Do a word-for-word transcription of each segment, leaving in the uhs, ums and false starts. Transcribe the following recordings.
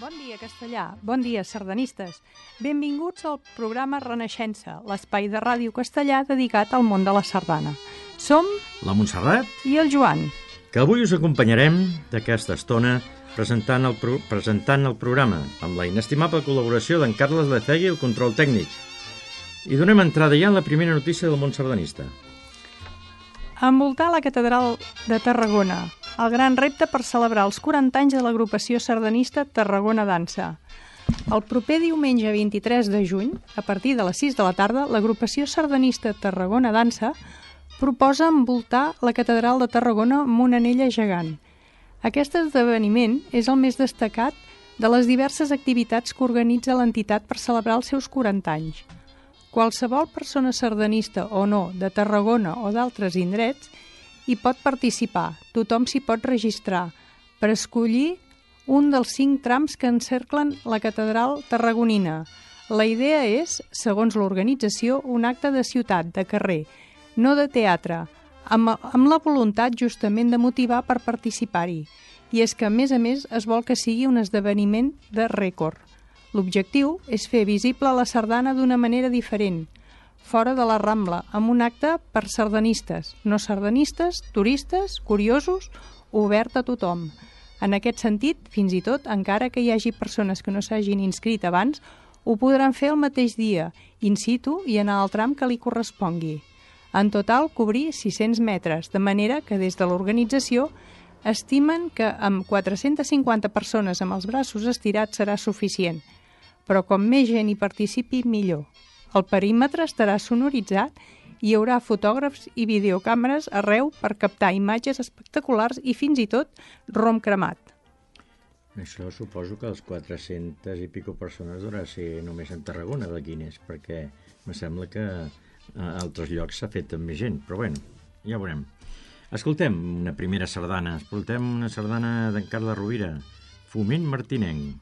Bon dia, Castellà. Bon dia, sardanistes. Benvinguts al programa Renaixença, l'espai de ràdio castellà dedicat al món de la sardana. Som la Montserrat i el Joan, que avui us acompanyarem d'aquesta estona presentant el, pro presentant el programa amb la inestimable col·laboració d'en Carles Lecegui i el control tècnic. I donem entrada ja en la primera notícia del món sardanista. Envoltar la catedral de Tarragona, el gran repte per celebrar els quaranta anys de l'agrupació sardanista Tarragona Dansa. El proper diumenge vint-i-tres de juny, a partir de les sis de la tarda, l'agrupació sardanista Tarragona Dansa proposa envoltar la catedral de Tarragona amb una anella gegant. Aquest esdeveniment és el més destacat de les diverses activitats que organitza l'entitat per celebrar els seus quaranta anys. Qualsevol persona sardanista o no de Tarragona o d'altres indrets hi pot participar, tothom s'hi pot registrar, per escollir un dels cinc trams que encerclen la catedral tarragonina. La idea és, segons l'organització, un acte de ciutat, de carrer, no de teatre, amb, amb la voluntat justament de motivar per participar-hi. I és que, a més a més, es vol que sigui un esdeveniment de rècord. L'objectiu és fer visible la sardana d'una manera diferent, fora de la Rambla, amb un acte per sardanistes, no sardanistes, turistes, curiosos, obert a tothom. En aquest sentit, fins i tot, encara que hi hagi persones que no s'hagin inscrit abans, ho podran fer el mateix dia, in situ i anar al tram que li correspongui. En total, cobrir sis-cents metres, de manera que des de l'organització estimen que amb quatre-centes cinquanta persones amb els braços estirats serà suficient, però com més gent hi participi, millor. El perímetre estarà sonoritzat i hi haurà fotògrafs i videocàmeres arreu per captar imatges espectaculars i fins i tot rom cremat. Això suposo que els quatre-centes i pico persones haurà ser només en Tarragona de Guinness, perquè em sembla que a altres llocs s'ha fet amb més gent, però bueno, ja veurem. Escoltem una primera sardana, escoltem una sardana d'en Carles Rovira, Foment Martinenc.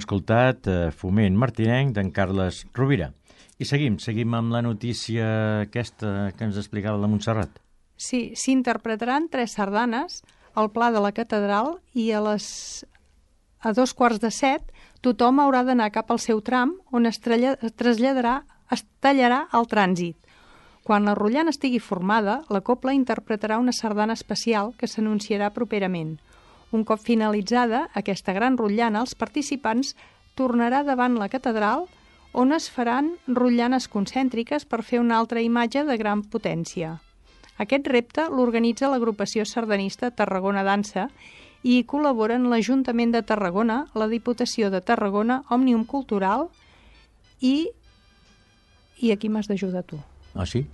escoltat eh, Foment Martinenc d'en Carles Rovira. I seguim, seguim amb la notícia aquesta que ens explicava la Montserrat. Sí, s'interpretaran tres sardanes al Pla de la Catedral i a les a dos quarts de set tothom haurà d'anar cap al seu tram on es, tralla, es traslladarà, es tallarà el trànsit. Quan la rotllana estigui formada, la cobla interpretarà una sardana especial que s'anunciarà properament. Un cop finalitzada aquesta gran rotllana, els participants tornarà davant la catedral on es faran rotllanes concèntriques per fer una altra imatge de gran potència. Aquest repte l'organitza l'agrupació sardanista Tarragona Dansa i hi col·laboren l'Ajuntament de Tarragona, la Diputació de Tarragona, Òmnium Cultural i... I aquí m'has d'ajudar tu. Ah, sí?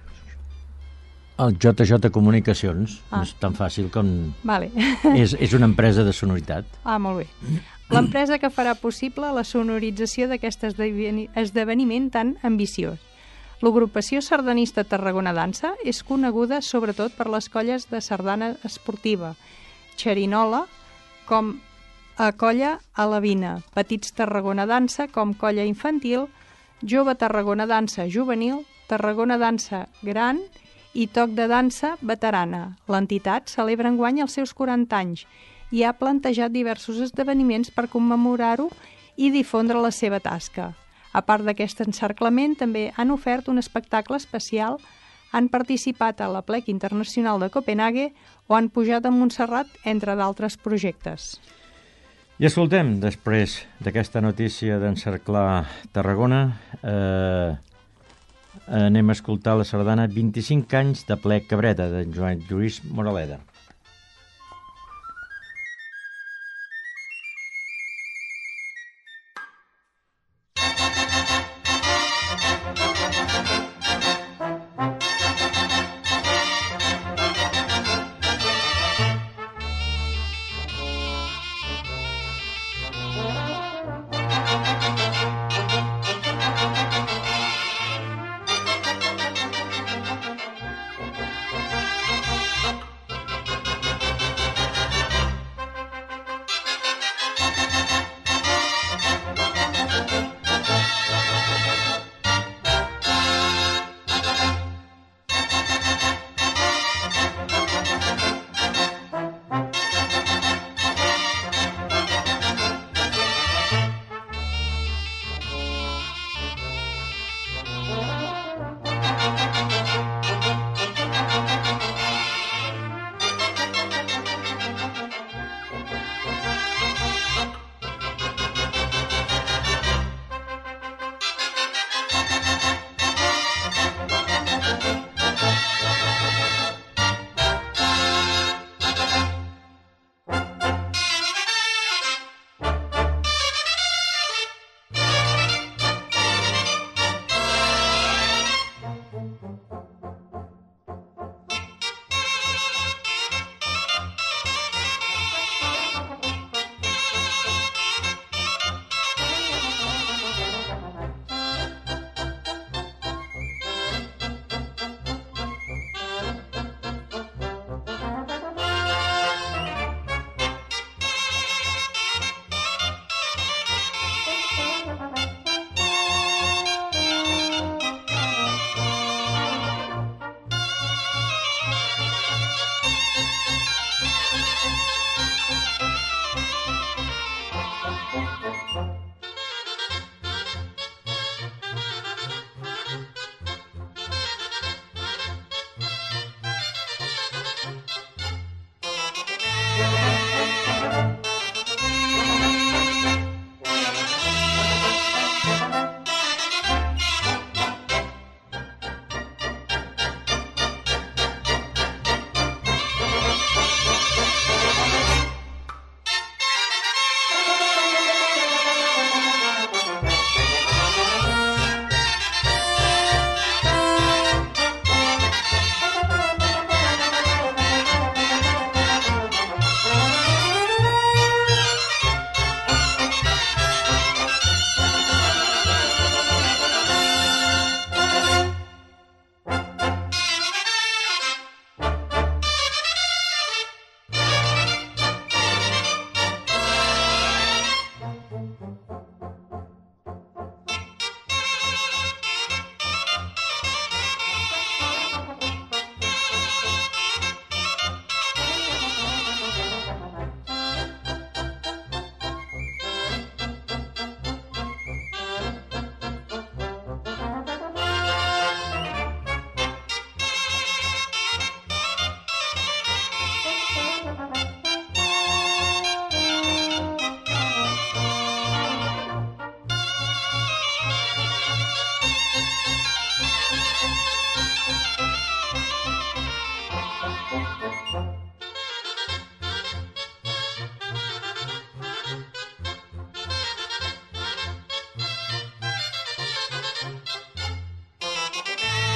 El J J Comunicacions. Ah. És tan fàcil com... Vale. és, és una empresa de sonoritat. Ah, molt bé. L'empresa que farà possible la sonorització d'aquest esdeveniment tan ambiciós. L'agrupació sardanista Tarragona Dansa és coneguda sobretot per les colles de sardana esportiva, xerinola, com a colla alevina, Petits Tarragona Dansa com colla infantil, Jove Tarragona Dansa juvenil, Tarragona Dansa gran i Toc de Dansa veterana. L'entitat celebra enguany els seus quaranta anys i ha plantejat diversos esdeveniments per commemorar-ho i difondre la seva tasca. A part d'aquest encerclament, també han ofert un espectacle especial, han participat a la Plec Internacional de Copenhague o han pujat a Montserrat, entre d'altres projectes. I escoltem, després d'aquesta notícia d'encerclar Tarragona, eh, anem a escoltar la sardana vint-i-cinc anys de Plec Cabreta, de Joan Lluís Moraleda.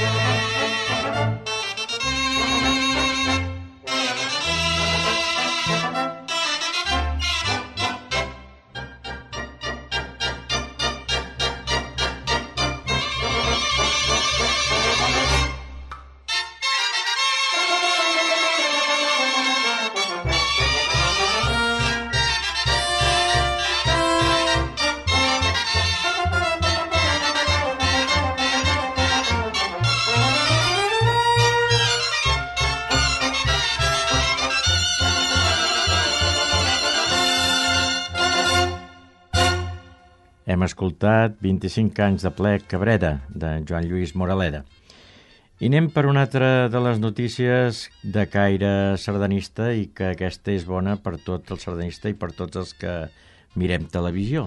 Hem escoltat vint-i-cinc anys de ple Cabrera, de Joan Lluís Moraleda. I anem per una altra de les notícies de caire sardanista, i que aquesta és bona per tot el sardanista i per tots els que mirem televisió.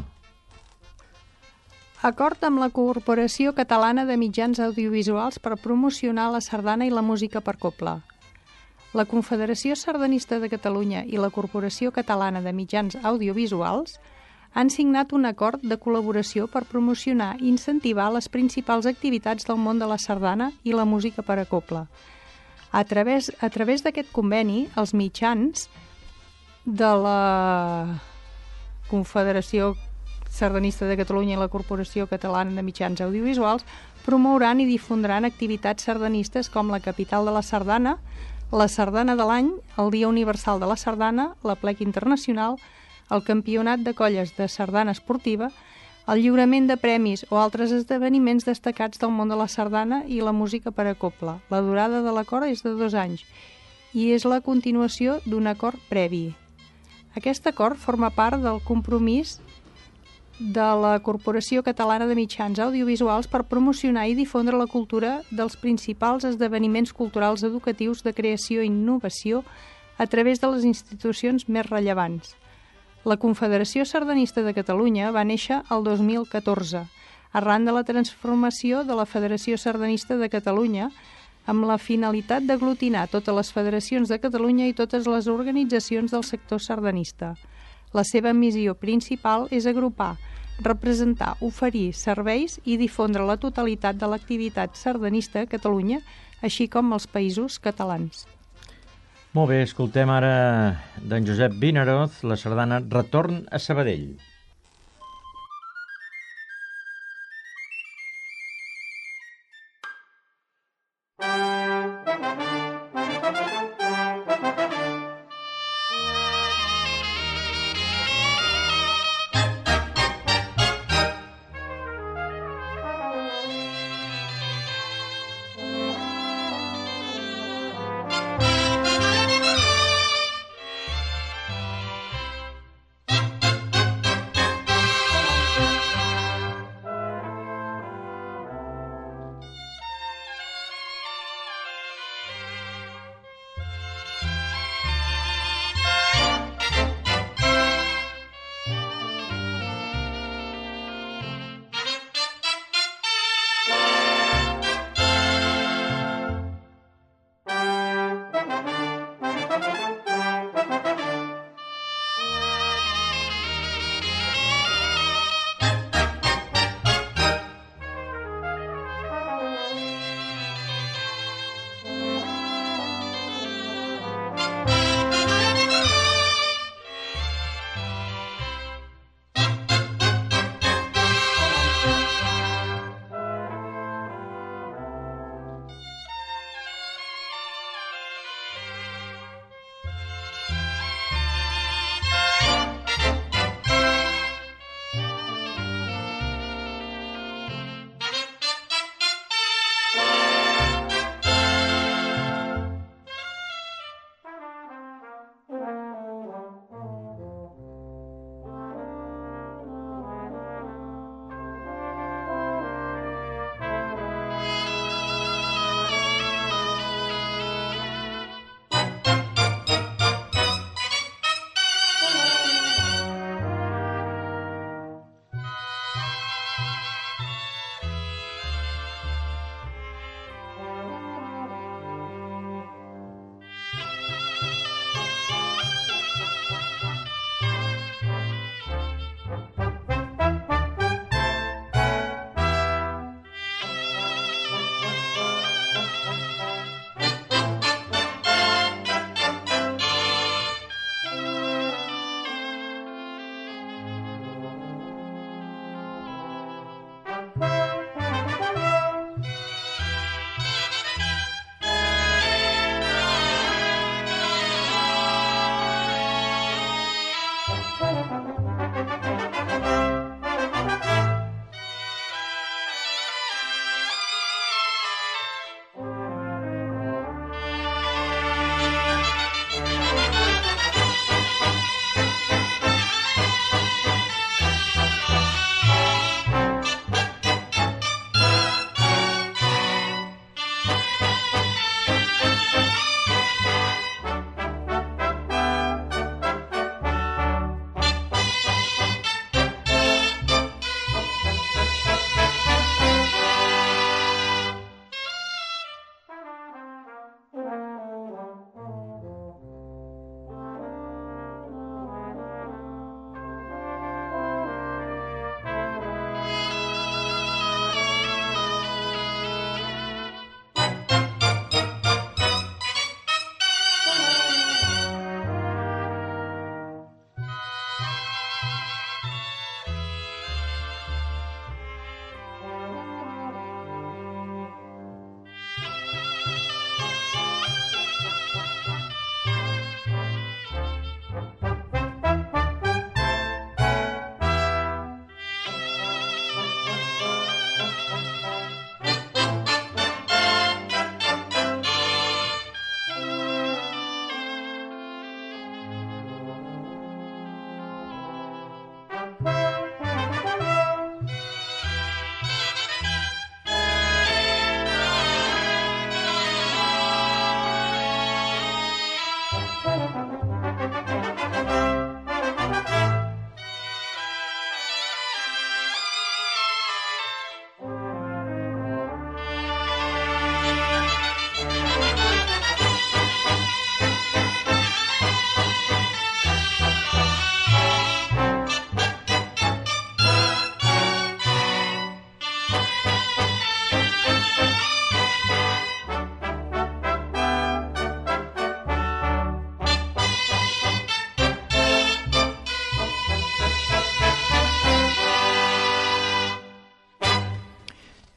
Acord amb la Corporació Catalana de Mitjans Audiovisuals per promocionar la sardana i la música per cobla. La Confederació Sardanista de Catalunya i la Corporació Catalana de Mitjans Audiovisuals han signat un acord de col·laboració per promocionar i incentivar les principals activitats del món de la sardana i la música per a cobla. A través, a través d'aquest conveni, els mitjans de la Confederació Sardanista de Catalunya i la Corporació Catalana de Mitjans Audiovisuals promouran i difondran activitats sardanistes com la Capital de la Sardana, la Sardana de l'Any, el Dia Universal de la Sardana, l'Aplec Internacional, el Campionat de Colles de Sardana Esportiva, el lliurament de premis o altres esdeveniments destacats del món de la sardana i la música per a cobla. La durada de l'acord és de dos anys i és la continuació d'un acord previ. Aquest acord forma part del compromís de la Corporació Catalana de Mitjans Audiovisuals per promocionar i difondre la cultura dels principals esdeveniments culturals educatius de creació i innovació a través de les institucions més rellevants. La Confederació Sardanista de Catalunya va néixer el dos mil catorze, arran de la transformació de la Federació Sardanista de Catalunya, amb la finalitat d'aglutinar totes les federacions de Catalunya i totes les organitzacions del sector sardanista. La seva missió principal és agrupar, representar, oferir serveis i difondre la totalitat de l'activitat sardanista a Catalunya, així com als països catalans. Molt bé, escoltem ara d'en Josep Vinaroz la sardana Retorn a Sabadell.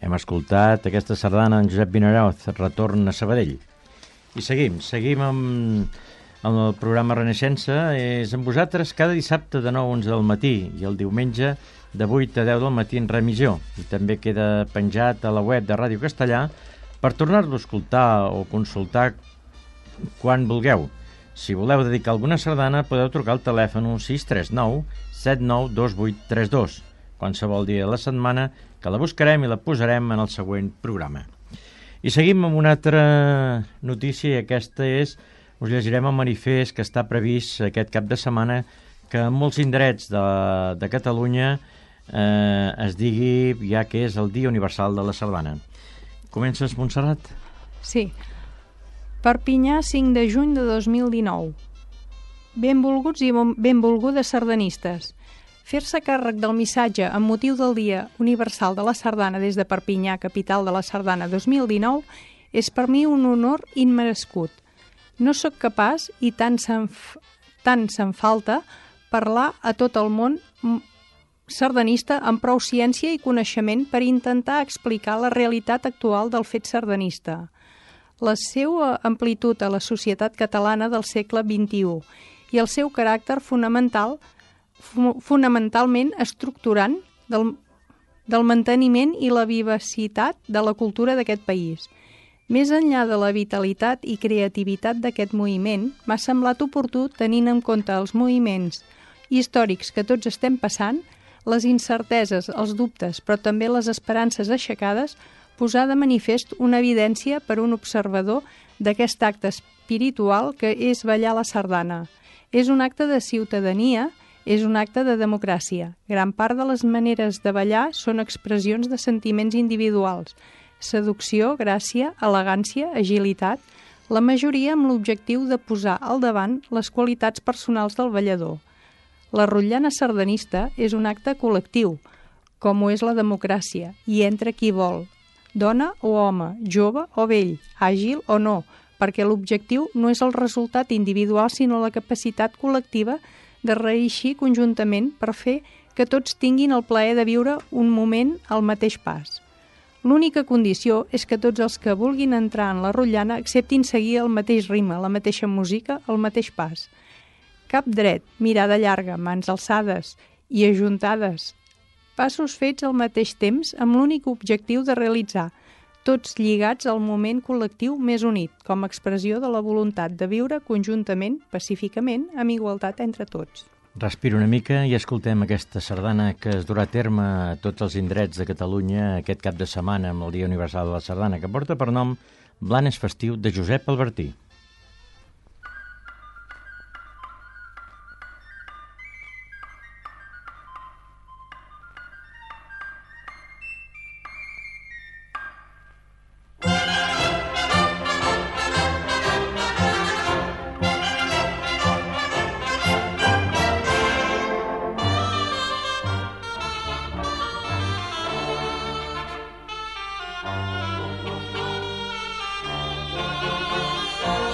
Hem escoltat aquesta sardana en Josep Vinaroz, Retorn a Sabadell. I seguim, seguim amb, amb el programa Renaixença. És amb vosaltres cada dissabte de nou a onze del matí i el diumenge de vuit a deu del matí en remissió. I també queda penjat a la web de Ràdio Castellà per tornar-lo a escoltar o consultar quan vulgueu. Si voleu dedicar alguna sardana, podeu trucar al telèfon sis tres nou set nou dos vuit tres dos, qualsevol dia de la setmana, que la buscarem i la posarem en el següent programa. I seguim amb una altra notícia, i aquesta és, us llegirem el manifest que està previst aquest cap de setmana, que en molts indrets de, de Catalunya eh, es digui ja que és el Dia Universal de la Sardana. Comences, Montserrat? Sí. Perpinyà, cinc de juny de dos mil dinou. Benvolguts i benvolgudes sardanistes. Fer-se càrrec del missatge amb motiu del Dia Universal de la Sardana des de Perpinyà, capital de la Sardana dos mil dinou, és per mi un honor immerescut. No sóc capaç, i tant se'n, tant se'n falta, parlar a tot el món sardanista amb prou ciència i coneixement per intentar explicar la realitat actual del fet sardanista, la seva amplitud a la societat catalana del segle vint-i-u i el seu caràcter fonamental, fonamentalment estructurant del, del manteniment i la vivacitat de la cultura d'aquest país. Més enllà de la vitalitat i creativitat d'aquest moviment, m'ha semblat oportú, tenint en compte els moviments històrics que tots estem passant, les incerteses, els dubtes, però també les esperances aixecades, posar de manifest una evidència per un observador d'aquest acte espiritual que és ballar la sardana. És un acte de ciutadania, és un acte de democràcia. Gran part de les maneres de ballar són expressions de sentiments individuals, seducció, gràcia, elegància, agilitat, la majoria amb l'objectiu de posar al davant les qualitats personals del ballador. La rotllana sardanista és un acte col·lectiu, com ho és la democràcia, i entra qui vol, dona o home, jove o vell, àgil o no, perquè l'objectiu no és el resultat individual, sinó la capacitat col·lectiva de reeixir conjuntament per fer que tots tinguin el plaer de viure un moment al mateix pas. L'única condició és que tots els que vulguin entrar en la rotllana acceptin seguir el mateix ritme, la mateixa música, el mateix pas. Cap dret, mirada llarga, mans alçades i ajuntades. Passos fets al mateix temps amb l'únic objectiu de realitzar, tots lligats al moment col·lectiu més unit, com a expressió de la voluntat de viure conjuntament, pacíficament, amb igualtat entre tots. Respira una mica i escoltem aquesta sardana que es durà a terme a tots els indrets de Catalunya aquest cap de setmana amb el Dia Universal de la Sardana, que porta per nom Blanes Festiu de Josep Albertí. Thank you.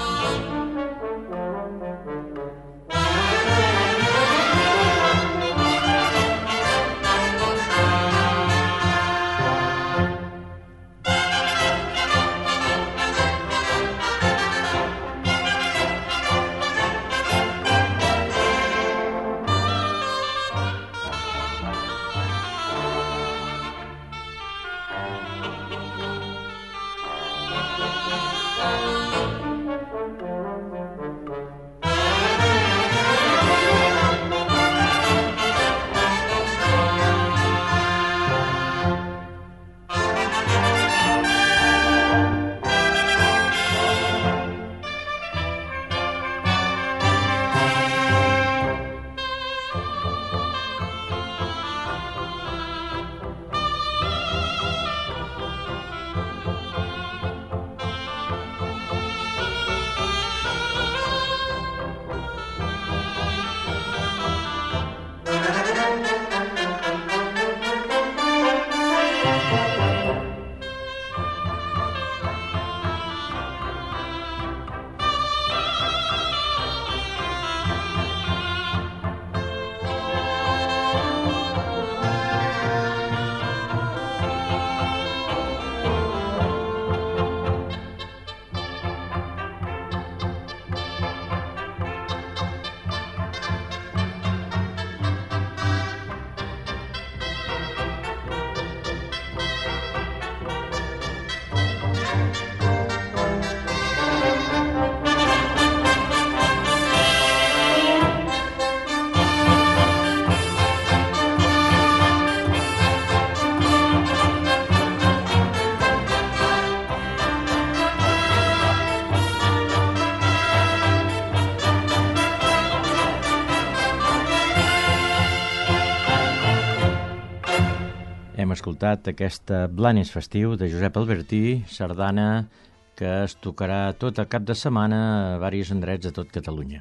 Hem escoltat aquesta Blanes Festiu de Josep Albertí, sardana que es tocarà tot el cap de setmana a diversos indrets de tot Catalunya.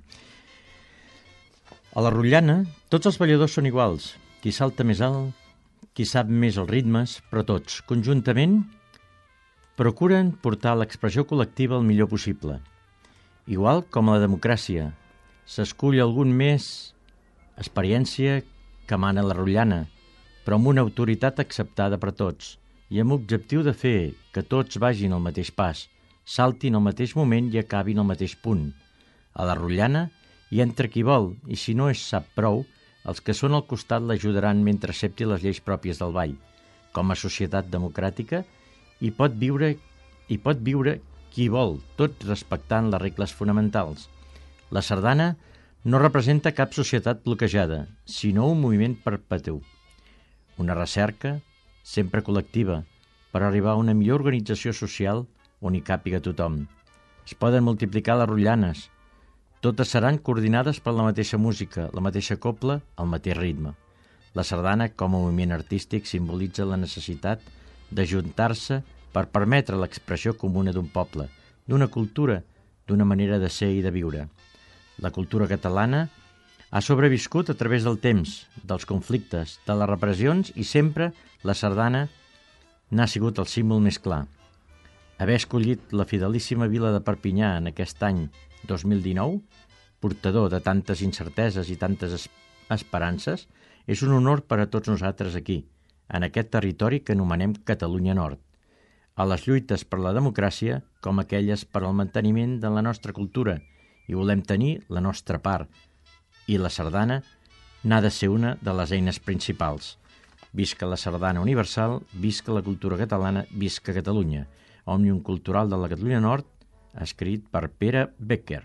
A la rotllana, tots els balladors són iguals. Qui salta més alt, qui sap més els ritmes, però tots, conjuntament, procuren portar l'expressió col·lectiva el millor possible. Igual com a la democràcia, s'escull algun més experiència que mana la rotllana, però amb una autoritat acceptada per tots i amb l'objectiu de fer que tots vagin al mateix pas, saltin al mateix moment i acabin al mateix punt. A la rotllana hi entra qui vol i si no es sap prou, els que són al costat l'ajudaran mentre accepti les lleis pròpies del ball. Com a societat democràtica hi pot viure, hi pot viure qui vol, tot respectant les regles fonamentals. La sardana no representa cap societat bloquejada, sinó un moviment perpetu. Una recerca, sempre col·lectiva, per arribar a una millor organització social on hi càpiga tothom. Es poden multiplicar les rotllanes. Totes seran coordinades per la mateixa música, la mateixa copla, el mateix ritme. La sardana, com a moviment artístic, simbolitza la necessitat d'ajuntar-se per permetre l'expressió comuna d'un poble, d'una cultura, d'una manera de ser i de viure. La cultura catalana ha sobreviscut a través del temps, dels conflictes, de les repressions i sempre la sardana n'ha sigut el símbol més clar. Haver escollit la fidelíssima vila de Perpinyà en aquest any dos mil dinou, portador de tantes incerteses i tantes es esperances, és un honor per a tots nosaltres aquí, en aquest territori que anomenem Catalunya Nord. A les lluites per la democràcia, com aquelles per al manteniment de la nostra cultura, i volem tenir la nostra part, i la sardana n'ha de ser una de les eines principals. Visca la sardana universal, visca la cultura catalana, visca Catalunya. Òmnium Cultural de la Catalunya Nord, escrit per Pere Becker.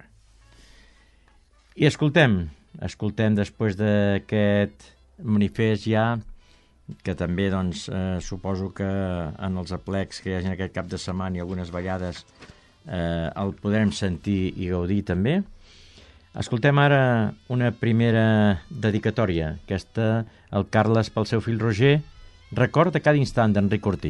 I escoltem, escoltem després d'aquest manifest ja, que també doncs, eh, suposo que en els aplecs que hi hagi en aquest cap de setmana i algunes ballades eh, el podrem sentir i gaudir també. Escoltem ara una primera dedicatòria, aquesta el Carles pel seu fill Roger, record de cada instant d'Enric Cortí.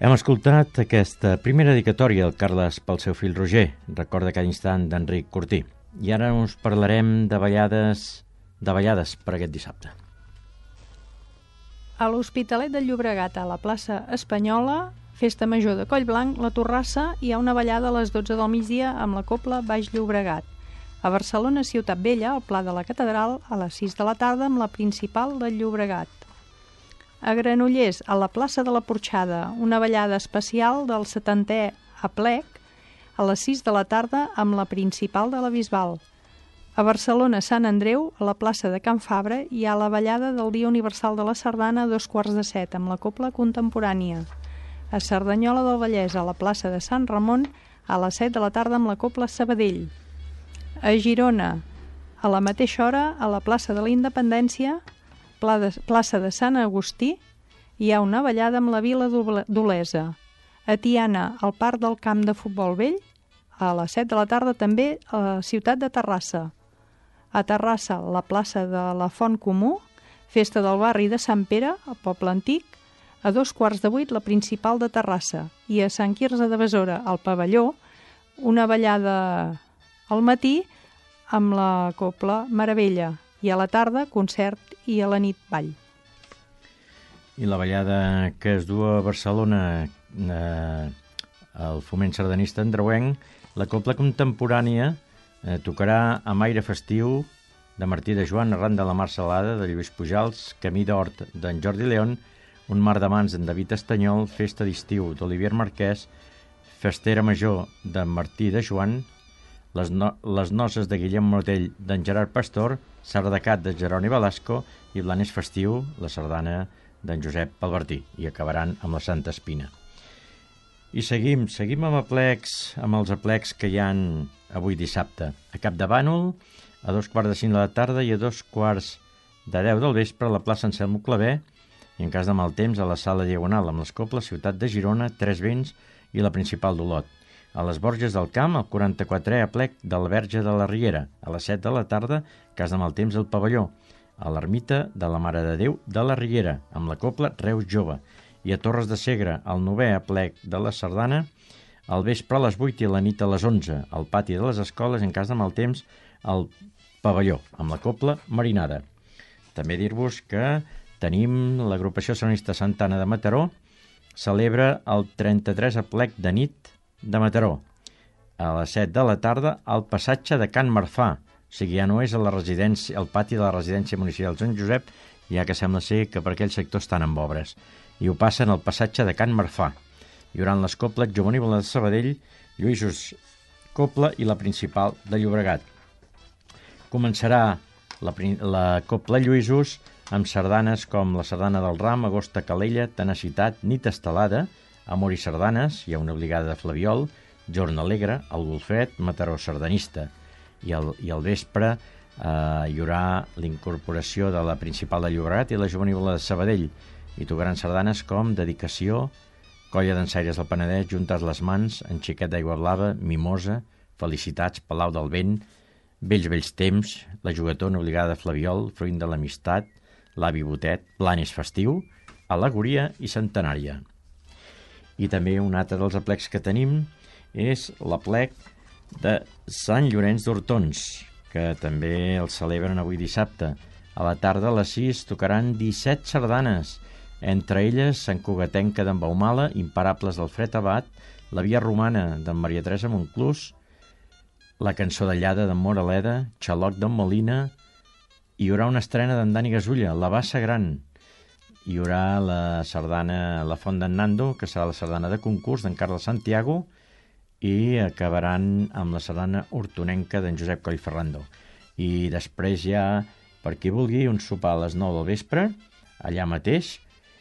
Hem escoltat aquesta primera dedicatòria del Carles pel seu fill Roger, recorda cada instant d'Enric Cortí. I ara us parlarem de ballades, de ballades per aquest dissabte. A l'Hospitalet del Llobregat, a la plaça Espanyola, Festa Major de Collblanc, la Torrassa, hi ha una ballada a les dotze del migdia amb la Cobla Baix Llobregat. A Barcelona, Ciutat Vella, al Pla de la Catedral, a les sis de la tarda amb la Principal del Llobregat. A Granollers, a la plaça de la Porxada, una ballada especial del setantè aplec a les sis de la tarda amb la Principal de la Bisbal. A Barcelona, Sant Andreu, a la plaça de Can Fabra, hi ha la ballada del Dia Universal de la Sardana a dos quarts de set amb la Cobla Contemporània. A Cerdanyola del Vallès, a la plaça de Sant Ramon, a les set de la tarda amb la Cobla Sabadell. A Girona, a la mateixa hora, a la plaça de la Independència, plaça de Sant Agustí, hi ha una ballada amb la Vila d'Olesa. A Tiana, al Parc del Camp de Futbol Vell, a les set de la tarda també a la ciutat de Terrassa. A Terrassa, la plaça de la Font Comú, festa del barri de Sant Pere, al Poble Antic, a dos quarts de vuit la Principal de Terrassa. I a Sant Quirze de Besora, al Pavelló, una ballada al matí amb la Cobla Meravella, i a la tarda concert i a la nit ball. I la ballada que es du a Barcelona, eh, el Foment Sardanista Andreuenc, la Cobla Contemporània eh, tocarà amb aire festiu de Martí de Joan, arran de la Mar Salada, de Lluís Pujals, Camí d'Hort d'en Jordi León, Un mar de mans d'en David Estanyol, Festa d'estiu d'Olivier Marquès, Festera Major d'en Martí de Joan, Les, no les noces de Guillem Mortell d'en Gerard Pastor, Sardacat de Jeroni Velasco i Blanes Festiu, la sardana d'en Josep Albertí, i acabaran amb la Santa Espina. I seguim, seguim amb aplecs, amb els aplecs que hi han avui dissabte. A Capdavànol, a dos quarts de cinc de la tarda i a dos quarts de deu del vespre a la plaça Anselmo Clavé, i en cas de mal temps a la sala Diagonal amb les Cobles Ciutat de Girona, Tres Vents i la Principal d'Olot. A les Borges del Camp, el quaranta-quatrè aplec del Verge de la Riera, a les set de la tarda, cas de mal temps al Pavelló, a l'Ermita de la Mare de Déu de la Riera, amb la Cobla Reus Jove, i a Torres de Segre, el novè aplec de la Sardana, al vespre a les vuit i a la nit a les onze, al pati de les escoles, en cas de mal temps, al Pavelló, amb la Cobla Marinada. També dir-vos que tenim l'agrupació sardanista Santana de Mataró, celebra el trenta-tres aplec de nit de Mataró. A les set de la tarda, al passatge de Can Marfà. O sigui, ja no és a la residència, al pati de la residència municipal de Sant Josep, ja que sembla ser que per aquell sector estan amb obres. I ho passen al passatge de Can Marfà. Hi haurà les Cobla Jovenívola de Sabadell, Lluïsos Cobla i la Principal de Llobregat. Començarà la, la Cobla Lluïsos amb sardanes com la Sardana del Ram, Agosta Calella, Tenacitat, Nit Estelada, Amor i Sardanes, hi ha una obligada de Flabiol, Jorn Alegre, el Golfet, Mataró Sardanista. I al, i al vespre eh, hi haurà l'incorporació de la Principal de Llobregat i la Jovenívola de Sabadell. I tocaran sardanes com Dedicació, Colla d'Ensaires del Penedès, Juntes les Mans, En Xiquet d'Aigua Blava, Mimosa, Felicitats, Palau del Vent, Vells vells temps, La Jugatona obligada de Flabiol, Fruint de l'Amistat, L'Avi Botet, Blanes Festiu, Al·legoria i Centenària. I també un altre dels aplecs que tenim és l'aplec de Sant Llorenç d'Hortons, que també el celebren avui dissabte. A la tarda a les sis tocaran disset sardanes, entre elles Sant Cugatenca d'en Baumala, Imparables d'Alfred Abat, La Via Romana d'en Maria Teresa Monclús, La Cançó de Llada d'en Moraleda, Xaloc d'en Molina. Hi haurà una estrena d'en Dani Gasulla, La Bassa Gran. Hi haurà la sardana La Font d'en Nando, que serà la sardana de concurs d'en Carles Santiago, i acabaran amb la sardana hortonenca d'en Josep Collferrando. I després ja, per qui vulgui, un sopar a les nou del vespre, allà mateix.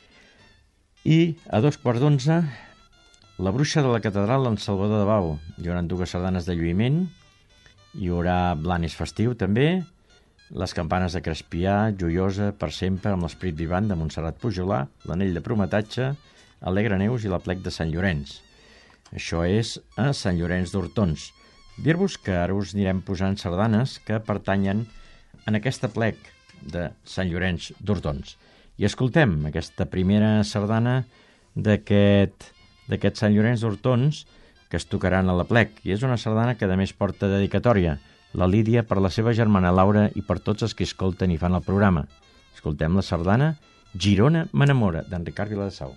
I a dos quarts d'onze, La Bruixa de la Catedral d'en Salvador de Bau. Hi haurà dues sardanes de lluïment, hi haurà Blanes Festiu també, Les Campanes de Crespià, Joiosa, Per Sempre, amb l'Esperit Vivant de Montserrat Pujolà, L'Anell de Prometatge, Alegre Neus i l'Aplec de Sant Llorenç. Això és a Sant Llorenç d'Hortons. Dir-vos que ara us anirem posant sardanes que pertanyen en aquest aplec de Sant Llorenç d'Hortons. I escoltem aquesta primera sardana d'aquest d'aquest Sant Llorenç d'Hortons que es tocaran a l'Aplec, i és una sardana que a més porta dedicatòria, la Lídia per la seva germana Laura i per tots els que escolten i fan el programa. Escoltem la sardana Girona m'enamora, d'en Ricard Viladesau.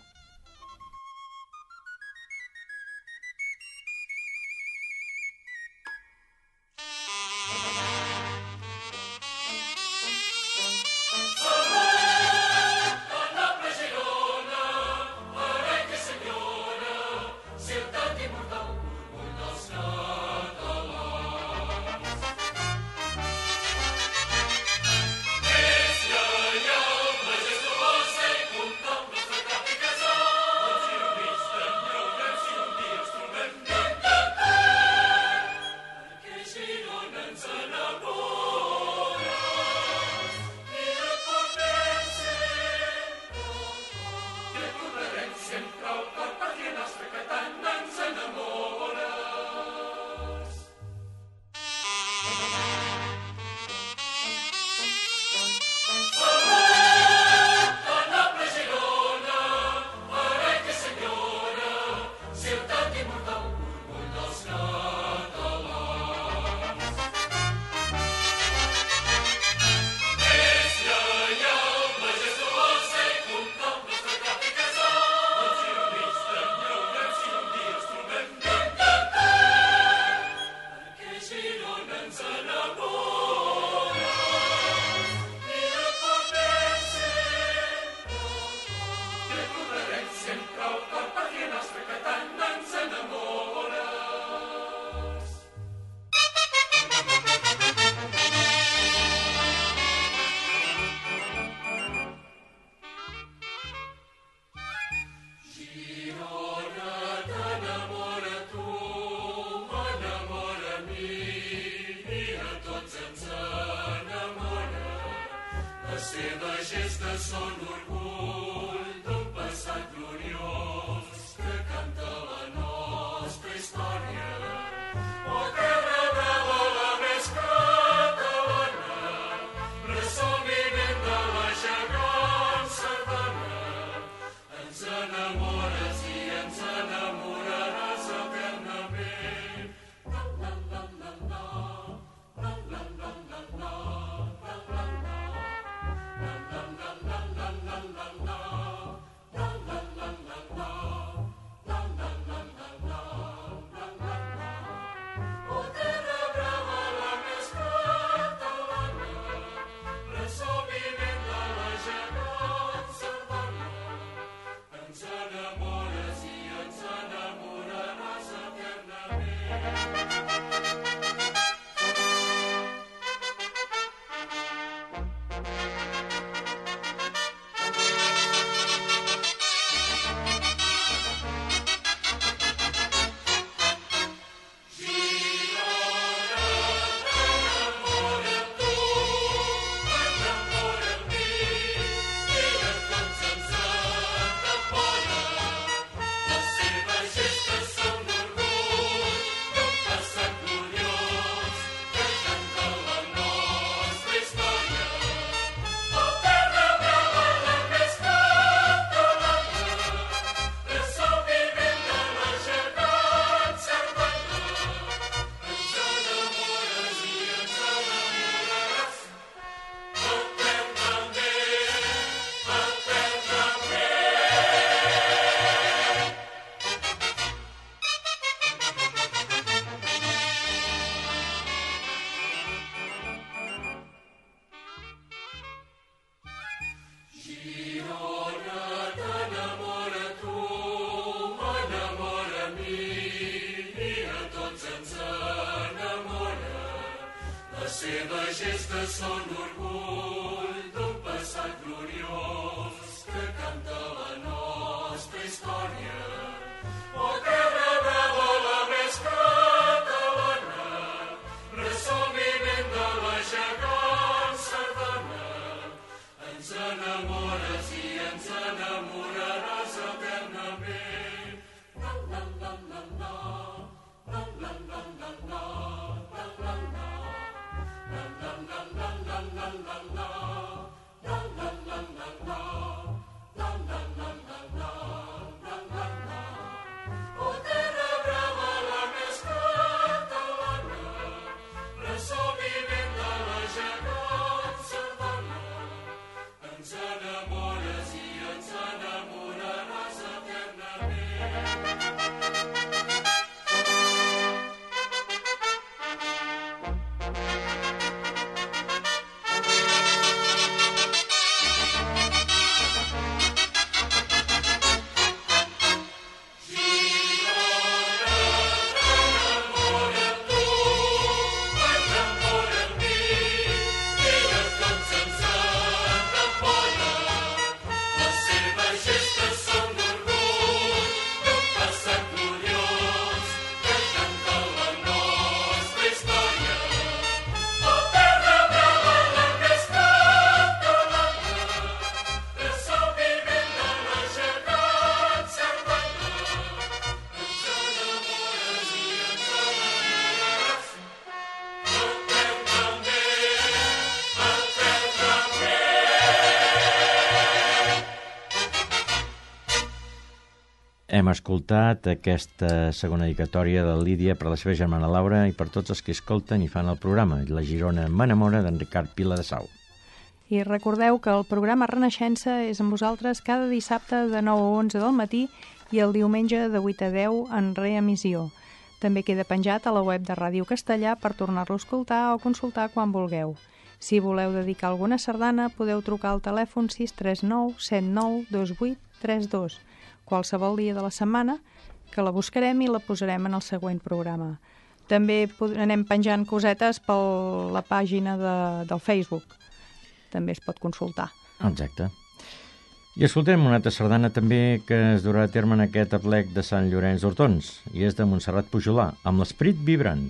Hem escoltat aquesta segona dedicatòria de Lídia per la seva germana Laura i per tots els que escolten i fan el programa. La Girona m'enamora, d'en Ricard Pila de Sau. I recordeu que el programa Renaixença és amb vosaltres cada dissabte de nou a onze del matí i el diumenge de vuit a deu en reemissió. També queda penjat a la web de Ràdio Castellà per tornar-lo a escoltar o consultar quan vulgueu. Si voleu dedicar alguna sardana, podeu trucar al telèfon sis tres nou set nou dos vuit tres dos, qualsevol dia de la setmana, que la buscarem i la posarem en el següent programa. També anem penjant cosetes per la pàgina de, del Facebook. També es pot consultar. Exacte. I escoltem una altra sardana també que es durà a terme en aquest aplec de Sant Llorenç d'Hortons, i és de Montserrat Pujolà, amb l'esperit vibrant.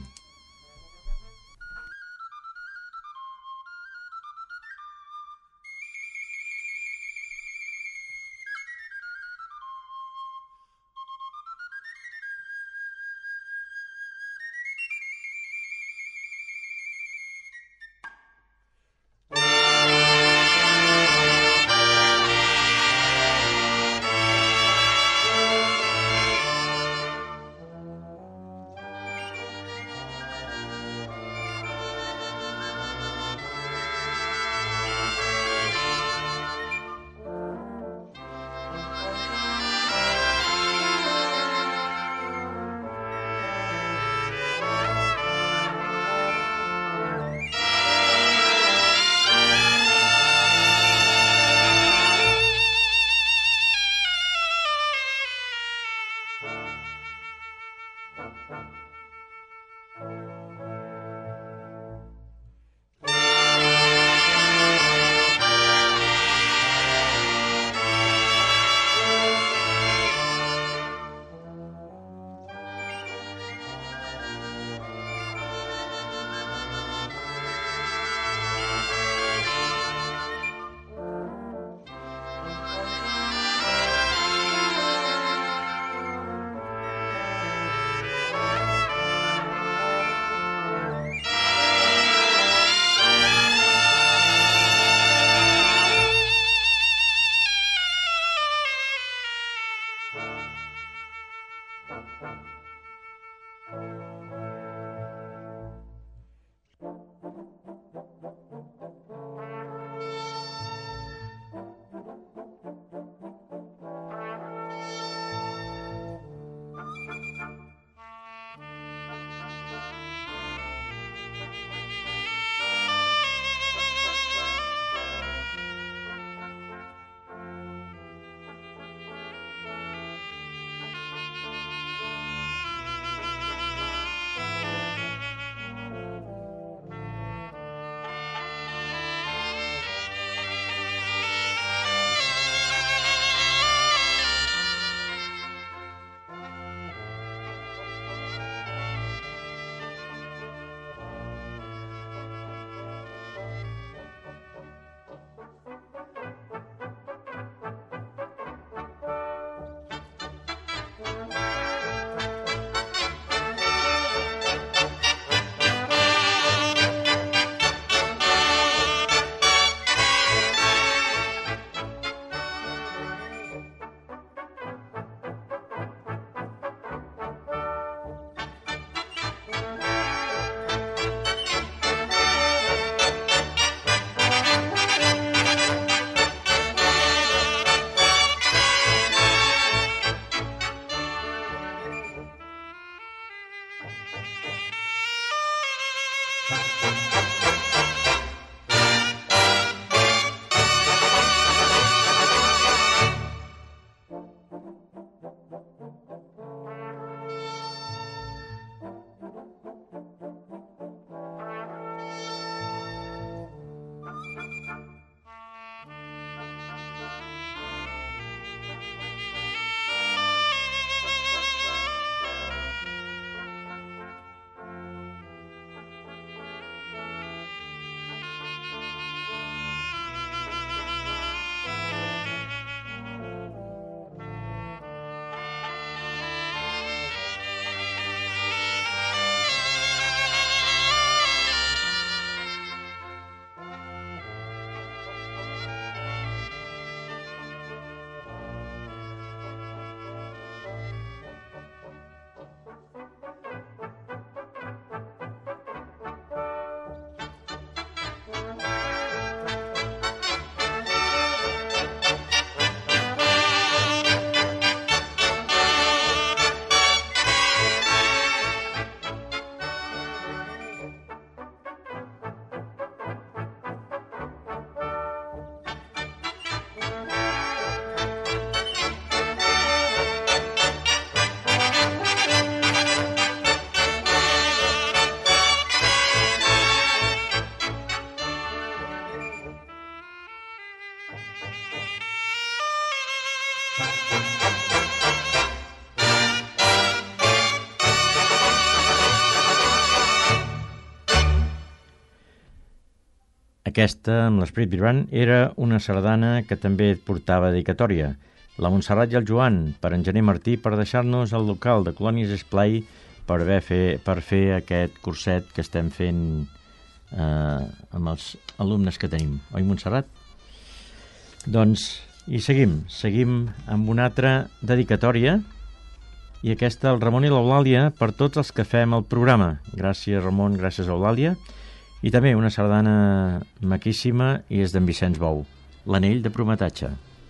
Aquesta, amb l'Esperit Vibrant, era una sardana que també portava dedicatòria. La Montserrat i el Joan, per en Gener Martí, per deixar-nos el local de Colònies Esplai per, fer, per fer aquest curset que estem fent eh, amb els alumnes que tenim. Oi, Montserrat? Doncs, i seguim. Seguim amb una altra dedicatòria, i aquesta, el Ramon i l'Eulàlia, per tots els que fem el programa. Gràcies, Ramon, gràcies, Eulàlia. I també una sardana maquíssima, i és d'en Vicenç Bou, l'Anell de Prometatge.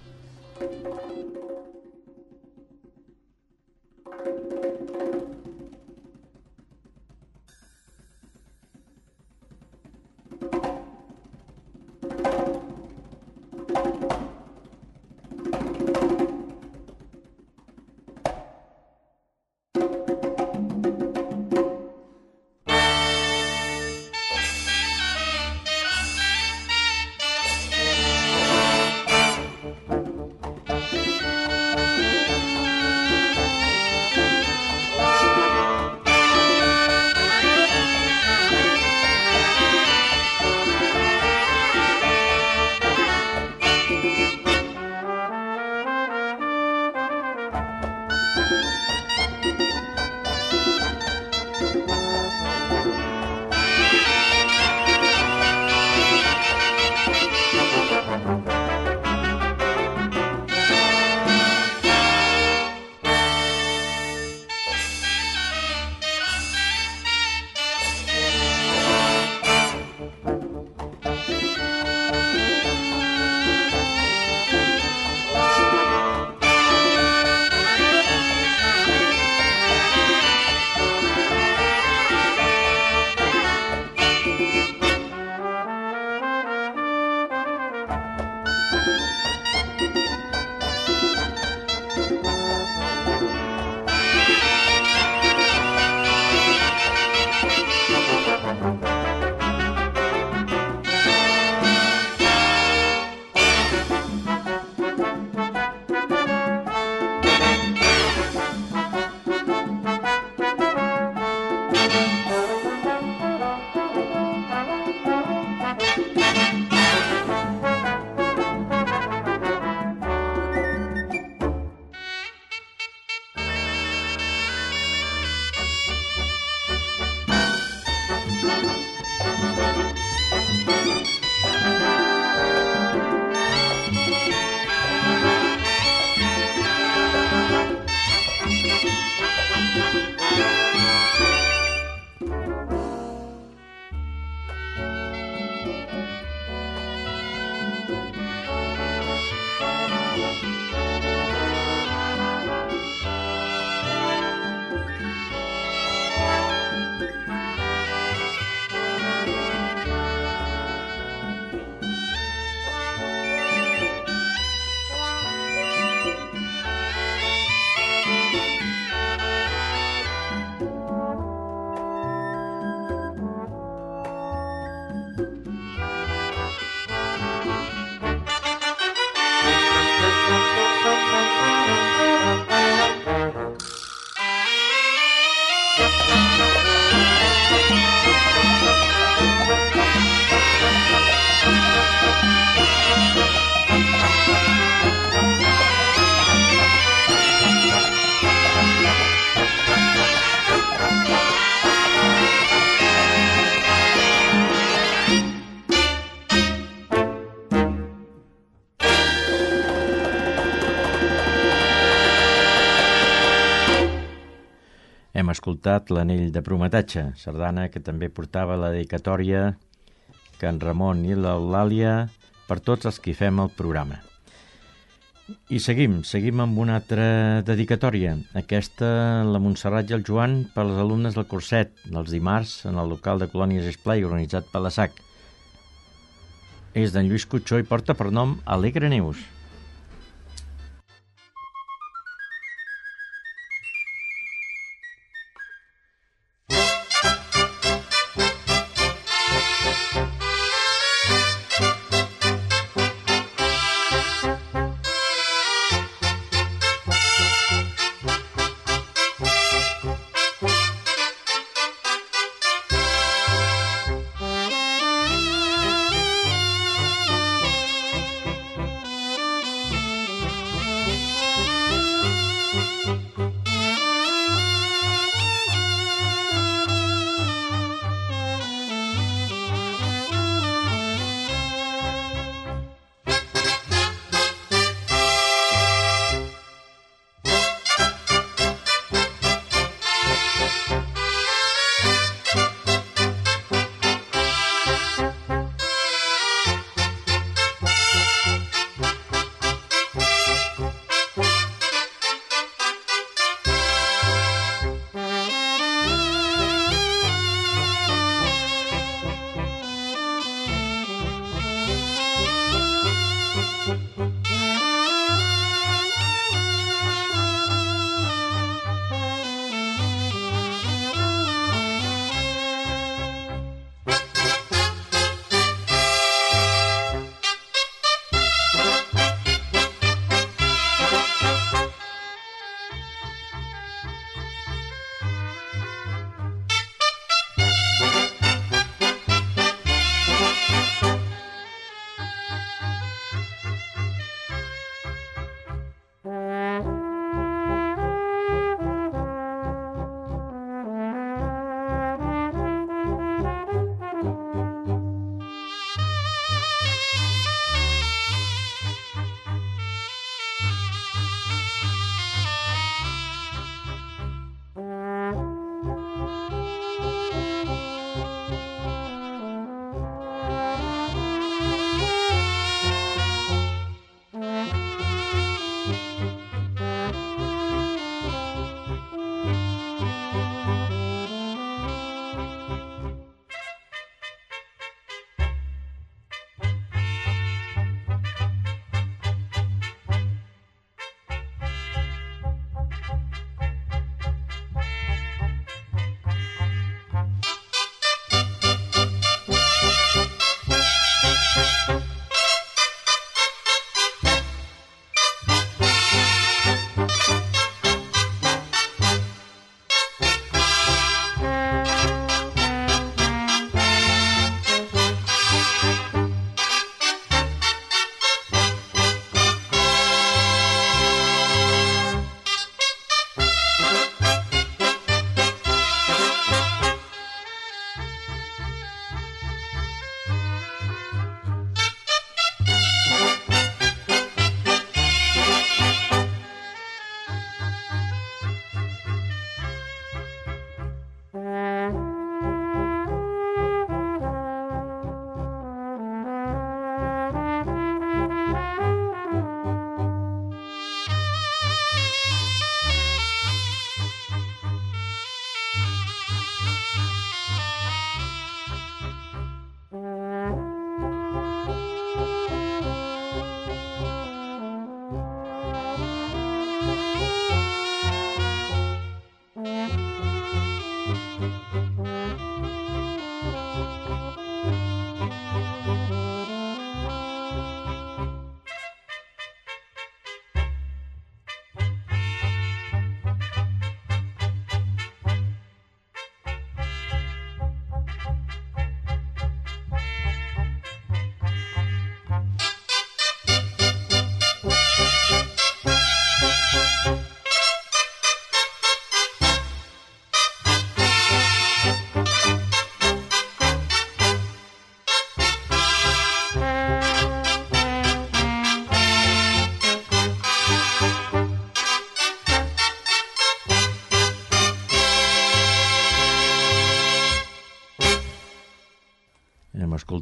Hem escoltat l'Anell de Prometatge, sardana que també portava la dedicatòria que en Ramon i l'Eulàlia per tots els que hi fem el programa. I seguim, seguim amb una altra dedicatòria. Aquesta, la Montserrat i el Joan, per als alumnes del curset, dels dimarts, en el local de Colònies Esplai, organitzat per la S A C. És d'en Lluís Cotxó i porta per nom Alegre Neus.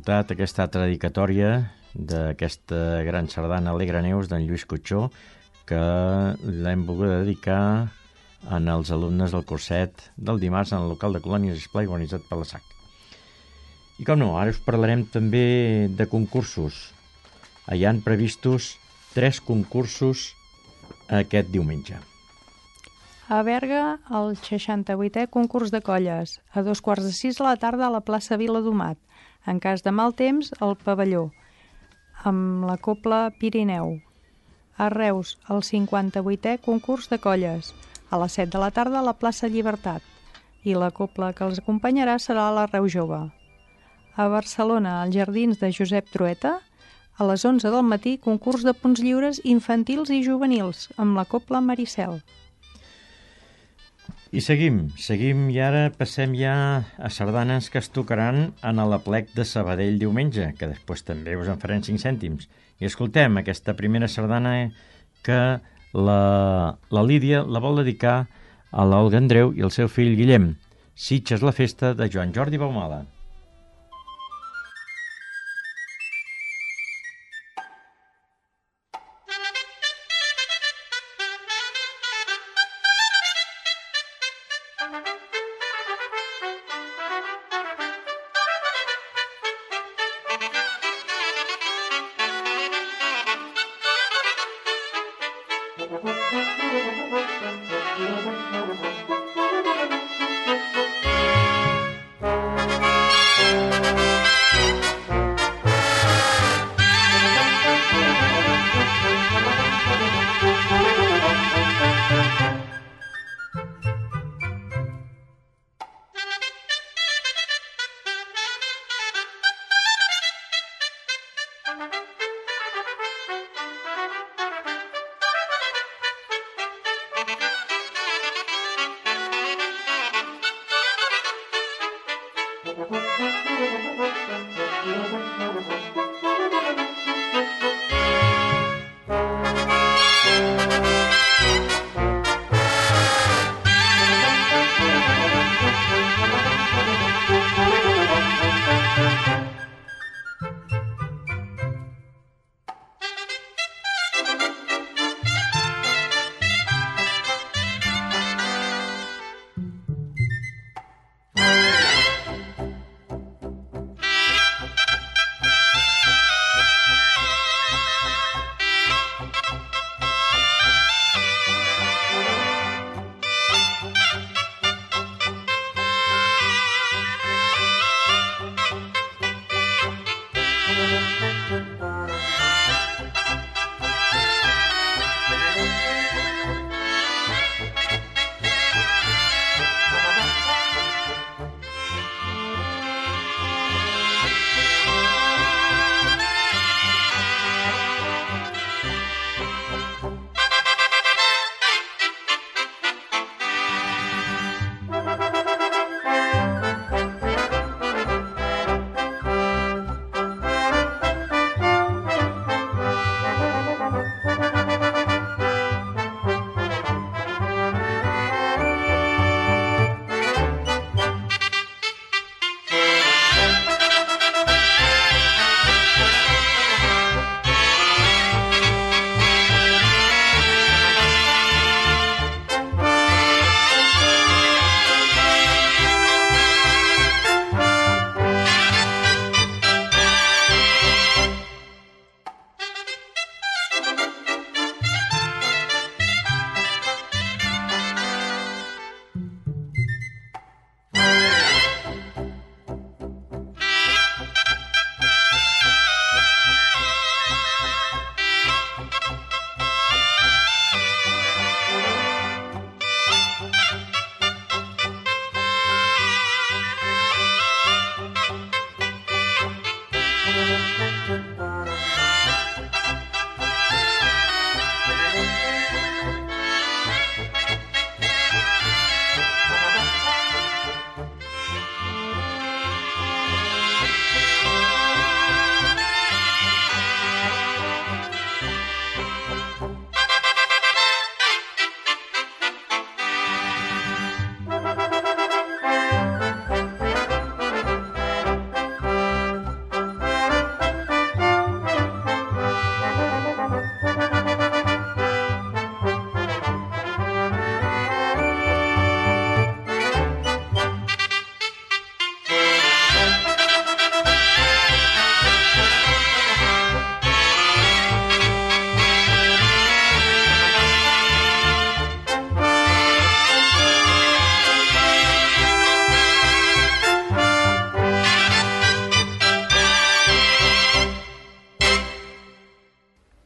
escoltat aquesta altra dedicatòria d'aquesta gran sardana Alegre Neus d'en Lluís Cotxó, que l'hem volgut dedicar en els alumnes del curset del dimarts en el local de Colònies Esplai organitzat per la S A C. I com no, ara us parlarem també de concursos. Hi han previstos tres concursos aquest diumenge. A Berga, el seixanta-vuitè concurs de colles, a dos quarts de sis de la tarda a la plaça Vila Domat. En cas de mal temps, al pavelló, amb la cobla Pirineu. A Reus, el cinquanta-vuitè concurs de colles, a les set de la tarda a la plaça Llibertat. I la cobla que els acompanyarà serà la Reus Jove. A Barcelona, als jardins de Josep Trueta, a les onze del matí, concurs de punts lliures infantils i juvenils, amb la cobla Maricel. I seguim, seguim i ara passem ja a sardanes que es tocaran en l'Aplec de Sabadell diumenge, que després també us en farem cinc cèntims. I escoltem aquesta primera sardana que la, la Lídia la vol dedicar a l'Olga Andreu i el seu fill Guillem. Sitges la festa de Joan Jordi Baumala.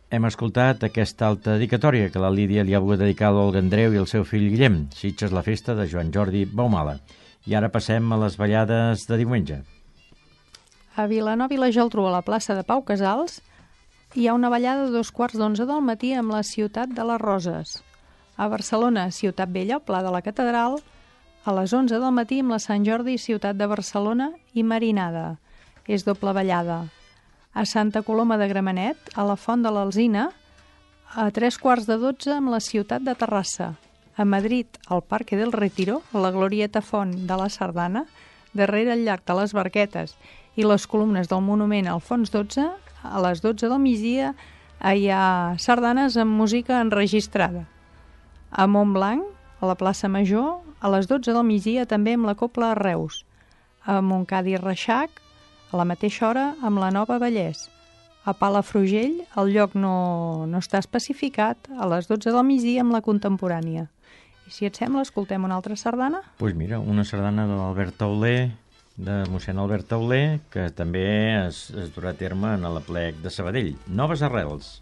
Hem escoltat aquesta alta dedicatòria que la Lídia li ha volgut dedicar a l'Olga Andreu i al seu fill Guillem, Sitges la festa de Joan Jordi Baumala. I ara passem a les ballades de diumenge. A Vilanova i la Geltrú, a la plaça de Pau Casals, hi ha una ballada de dos quarts d'onze del matí amb la Ciutat de les Roses. A Barcelona, Ciutat Vella, Pla de la Catedral, a les onze del matí amb la Sant Jordi, Ciutat de Barcelona i Marinada. És doble ballada. A Santa Coloma de Gramenet, a la Font de l'Alzina, a tres quarts de dotze amb la Ciutat de Terrassa. A Madrid, al Parque del Retiro, a la Glorieta Font de la Sardana, darrere el llac de les Barquetes i les columnes del monument Alfons dotze, a les dotze del migdia hi ha sardanes amb música enregistrada. A Montblanc, a la plaça Major, a les dotze del migdia també amb la Copla a Reus. A Montcada i Reixac, a la mateixa hora amb la Nova Vallès. A Palafrugell, el lloc no, no està especificat, a les dotze del migdia amb la Contemporània. I si et sembla, escoltem una altra sardana? Doncs pues mira, una sardana de l'Albert Tauler, de mossèn Albert Tauler, que també es, es durà a terme en l'Aplec de Sabadell. Noves arrels.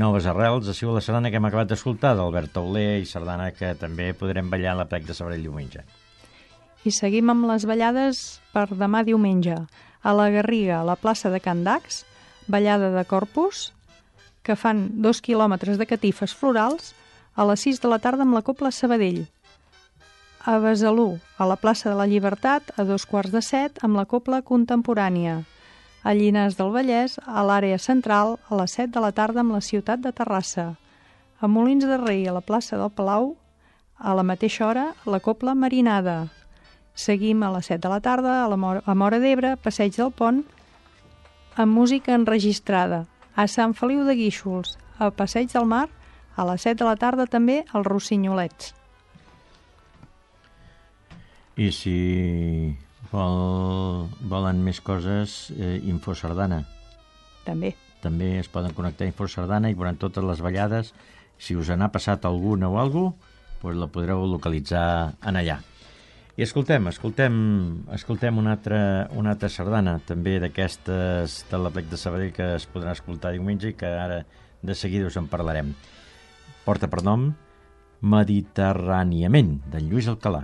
Noves arrels ha sigut la sardana que hem acabat d'escoltar d'Albert Tauler i sardana que també podrem ballar a l'Aplec de Sabadell diumenge. I seguim amb les ballades per demà diumenge. A la Garriga, a la plaça de Can Dax, ballada de Corpus, que fan dos quilòmetres de catifes florals a les sis de la tarda amb la Cobla Sabadell. A Besalú, a la plaça de la Llibertat, a dos quarts de set amb la Cobla Contemporània. A Llinars del Vallès, a l'àrea central, a les set de la tarda amb la ciutat de Terrassa. A Molins de Rei, a la plaça del Palau, a la mateixa hora, la Cobla Marinada. Seguim a les set de la tarda a la Mora, a Móra d'Ebre, Passeig del Pont, amb música enregistrada. A Sant Feliu de Guíxols, a Passeig del Mar, a les set de la tarda també als Rossinyolets. I si vol, volen més coses, eh, Info Sardana. També. També es poden connectar a Info Sardana i veuran totes les ballades. Si us n'ha passat alguna o alguna cosa, doncs la podreu localitzar en allà. I escoltem, escoltem, escoltem una altra, una altra sardana, també d'aquestes de l'Aplec de Sabadell que es podran escoltar diumenge i que ara de seguida us en parlarem. Porta per nom Mediterràniament, d'en Lluís Alcalà.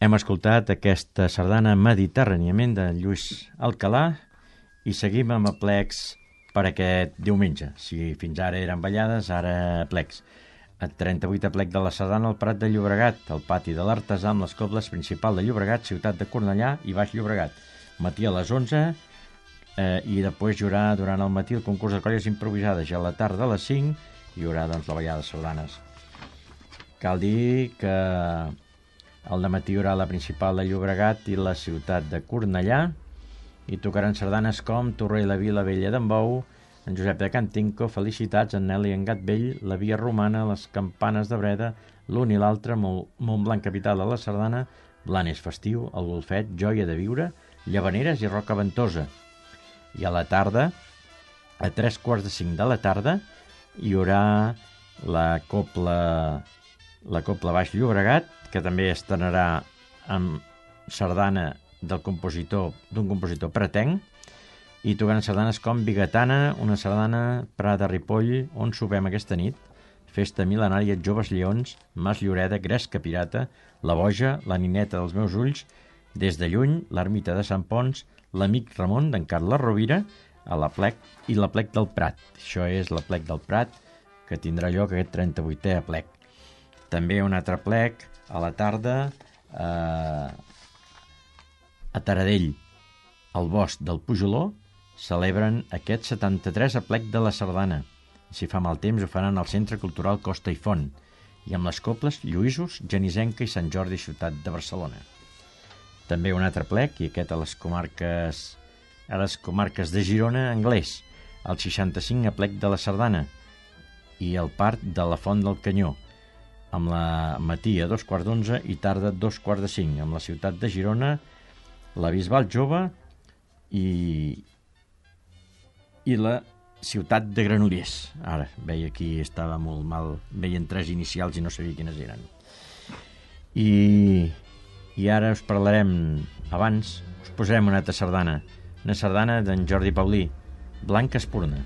Hem escoltat aquesta sardana Mediterràniament de Lluís Alcalà i seguim amb aplecs per aquest diumenge. Si fins ara eren ballades, ara aplecs. El trenta-vuit aplec de la sardana al Prat de Llobregat, al pati de l'Artesà amb les cobles principal de Llobregat, ciutat de Cornellà i Baix Llobregat. Matí a les onze eh, i després hi haurà durant el matí el concurs de colles improvisades i a la tarda a les cinc hi haurà doncs, la ballada de sardanes. Cal dir que al dematí hi haurà la principal de Llobregat i la ciutat de Cornellà i tocaran sardanes com Torrer i la Vila Vella d'en Bou, en Josep de Cantinco, Felicitats, en Nel i en Gat Vell, la Via Romana, les Campanes de Breda, l'un i l'altre, Montblanc, capital de la sardana, Blanes Festiu, el Golfet, Joia de Viure, Llavaneres i Roca Ventosa. I a la tarda, a tres quarts de cinc de la tarda, hi haurà la Copla, la Copla Baix Llobregat, que també estrenarà amb sardana del compositor d'un compositor pretenc, i tocaran sardanes com Bigatana, una sardana Prada Ripoll, on sopem aquesta nit, Festa Mil·lenària, Joves Lleons, Mas Lloreda, Gresca Pirata, La Boja, La Nineta dels meus ulls, Des de lluny, l'Ermita de Sant Pons, L'Amic Ramon, d'en Carles Rovira, a l'Aplec i l'Aplec del Prat. Això és l'Aplec del Prat, que tindrà lloc aquest trenta-vuitè aplec. També un altre aplec a la tarda eh, a Taradell, al Bosc del Pujoló, celebren aquest setanta-tres aplec de la sardana. Si fa mal temps ho faran al Centre Cultural Costa i Font i amb les coples Lluïsos, Genisenca i Sant Jordi, ciutat de Barcelona. També un altre aplec, i aquest a les comarques a les comarques de Girona, Anglès, el seixanta-cinc aplec de la sardana i el part de la Font del Canyó, amb la matí a dos quarts d'onze i tarda a dos quarts de cinc, amb la ciutat de Girona, la Bisbal Jove i i la ciutat de Granollers. Ara, veia aquí, estava molt mal, veien tres inicials i no sabia quines eren. I, i ara us parlarem, abans, us posarem una altra sardana, una sardana d'en Jordi Paulí, Blanca Espurna.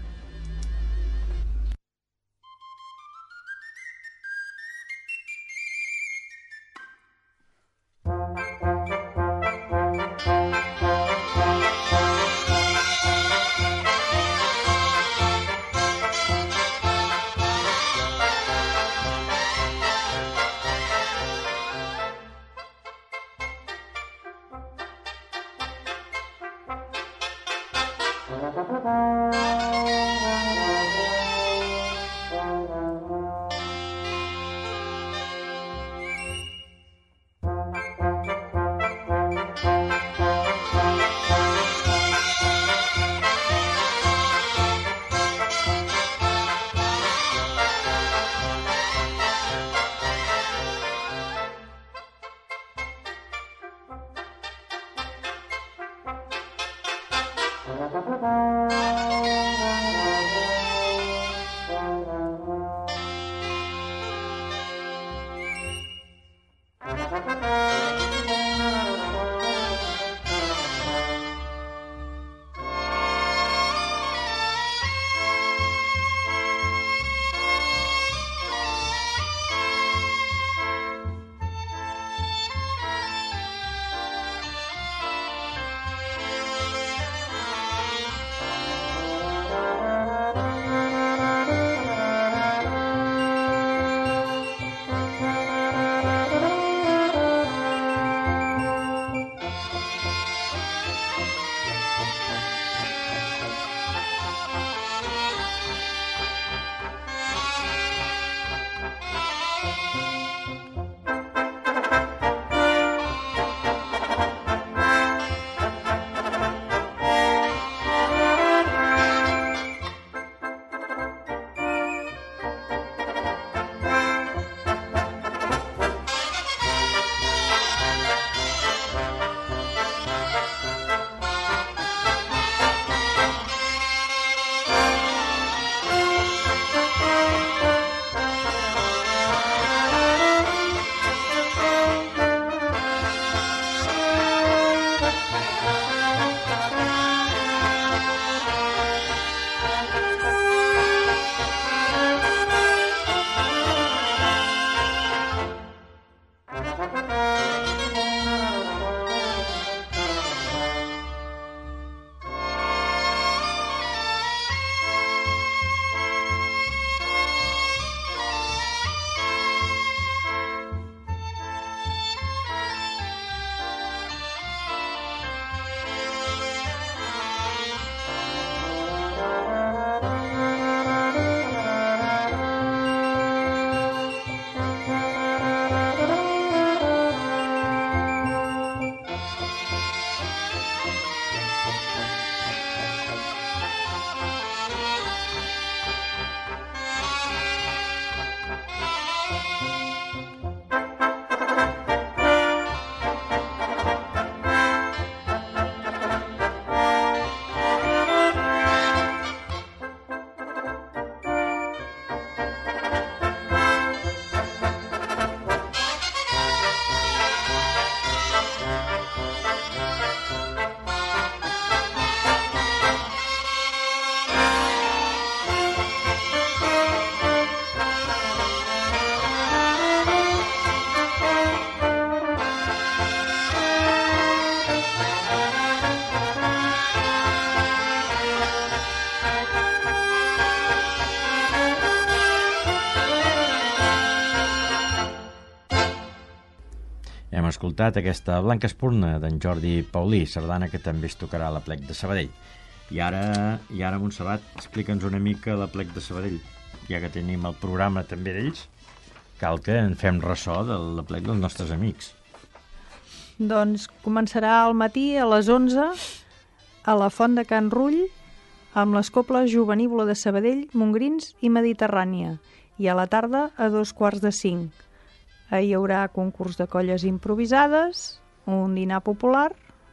escoltat aquesta Blanca Espurna d'en Jordi Paulí, sardana que també es tocarà a l'Aplec de Sabadell. I ara, i ara Montserrat, explica'ns una mica l'Aplec de Sabadell. Ja que tenim el programa també d'ells, cal que en fem ressò de l'Aplec dels nostres amics. Doncs començarà al matí a les onze a la Font de Can Rull amb les coples Jovenívola de Sabadell, Montgrins i Mediterrània, i a la tarda a dos quarts de cinc. Hi haurà concurs de colles improvisades, un dinar popular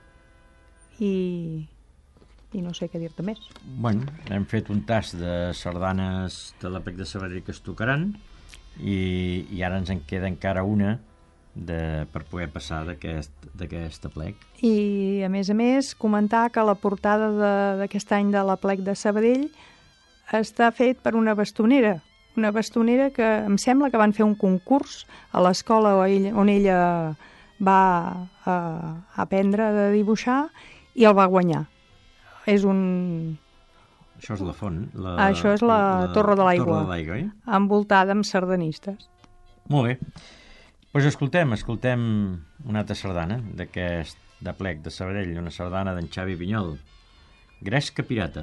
i, i no sé què dir-te més. Bueno, hem fet un tas de sardanes de l'Aplec de Sabadell que es tocaran i, i ara ens en queda encara una de, per poder passar d'aquest aplec. I, a més a més, comentar que la portada d'aquest any de l'Aplec de Sabadell està fet per una bastonera, una bastonera que em sembla que van fer un concurs a l'escola on ella va a, a aprendre a dibuixar i el va guanyar. És un... Això és la font. La, Això és la, la Torre de l'Aigua, oi? Envoltada amb sardanistes. Molt bé. Doncs pues escoltem, escoltem una altra sardana d'aquest d'Aplec de Sabadell, una sardana d'en Xavi Pinyol, Gresca Pirata.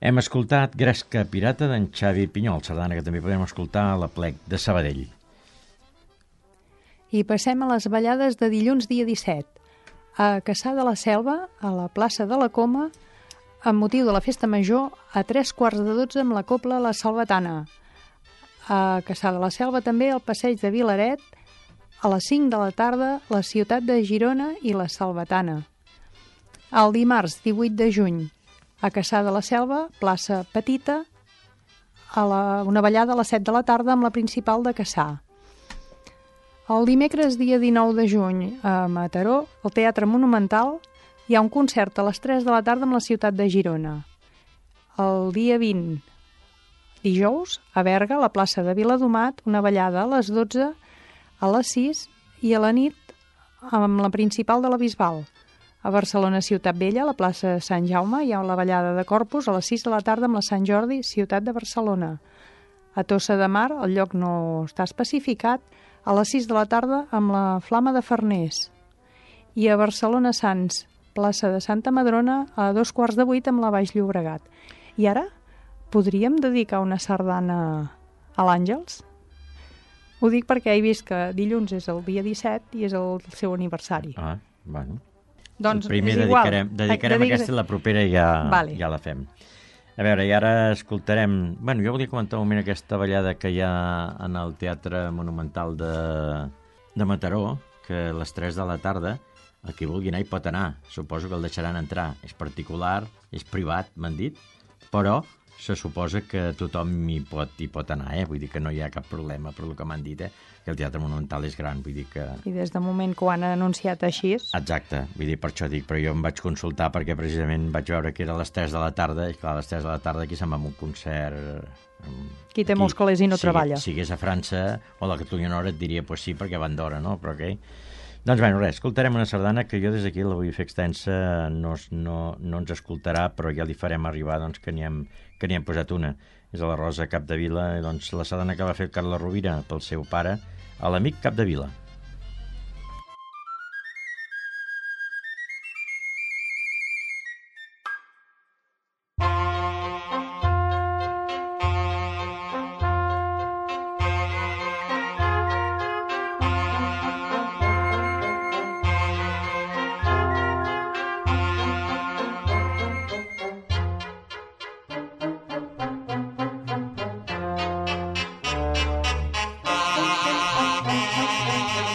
Hem escoltat Gresca Pirata d'en Xavi Pinyol, sardana que també podem escoltar a l'Aplec de Sabadell. I passem a les ballades de dilluns dia disset. A Cassà de la Selva, a la plaça de la Coma, amb motiu de la festa major, a tres quarts de dotze amb la copla La Salvatana. A Cassà de la Selva també al passeig de Vilaret, a les cinc de la tarda, la ciutat de Girona i la Salvatana. El dimarts divuit de juny, a Cassà de la Selva, plaça Petita, a la, una ballada a les set de la tarda amb la principal de Cassà. El dimecres, dia dinou de juny, a Mataró, al Teatre Monumental, hi ha un concert a les tres de la tarda amb la ciutat de Girona. El dia vint, dijous, a Berga, a la plaça de Viladomat, una ballada a les dotze, a les sis i a la nit amb la principal de la Bisbal. A Barcelona, Ciutat Vella, a la plaça Sant Jaume, hi ha la ballada de Corpus a les sis de la tarda amb la Sant Jordi, ciutat de Barcelona. A Tossa de Mar, el lloc no està especificat, a les sis de la tarda amb la Flama de Farners. I a Barcelona Sants, plaça de Santa Madrona, a dos quarts de vuit amb la Baix Llobregat. I ara podríem dedicar una sardana a l'Àngels? Ho dic perquè he vist que dilluns és el dia disset i és el seu aniversari. Ah, bueno. Doncs primer és igual. dedicarem, dedicarem Dedica... aquesta i la propera ja, vale. ja la fem. A veure, i ara escoltarem... Bueno, jo volia comentar un moment aquesta ballada que hi ha en el Teatre Monumental de, de Mataró, que a les tres de la tarda, el que vulgui anar hi pot anar. Suposo que el deixaran entrar. És particular, és privat, m'han dit, però se suposa que tothom hi pot, hi pot anar, eh? Vull dir que no hi ha cap problema, per el que m'han dit, eh? Que el Teatre Monumental és gran, vull dir que... I des de moment que ho han anunciat així... Exacte, vull dir, per això dic, però jo em vaig consultar perquè precisament vaig veure que era a les tres de la tarda, i clar, a les tres de la tarda aquí se'n va amb un concert... Qui té molts calés i no si, treballa. Si hagués a França o a la Catalunya Nord et diria, pues sí, perquè van d'hora, no? Però ok. Doncs, bueno, res, escoltarem una sardana que jo des d'aquí la vull fer extensa, no, no, no ens escoltarà, però ja li farem arribar doncs, que n'hi hem, que n'hi hem posat una. És a la Rosa Capdevila, doncs, la sardana que va fer el Carles Rovira pel seu pare, a l'amic Capdevila. Thank you.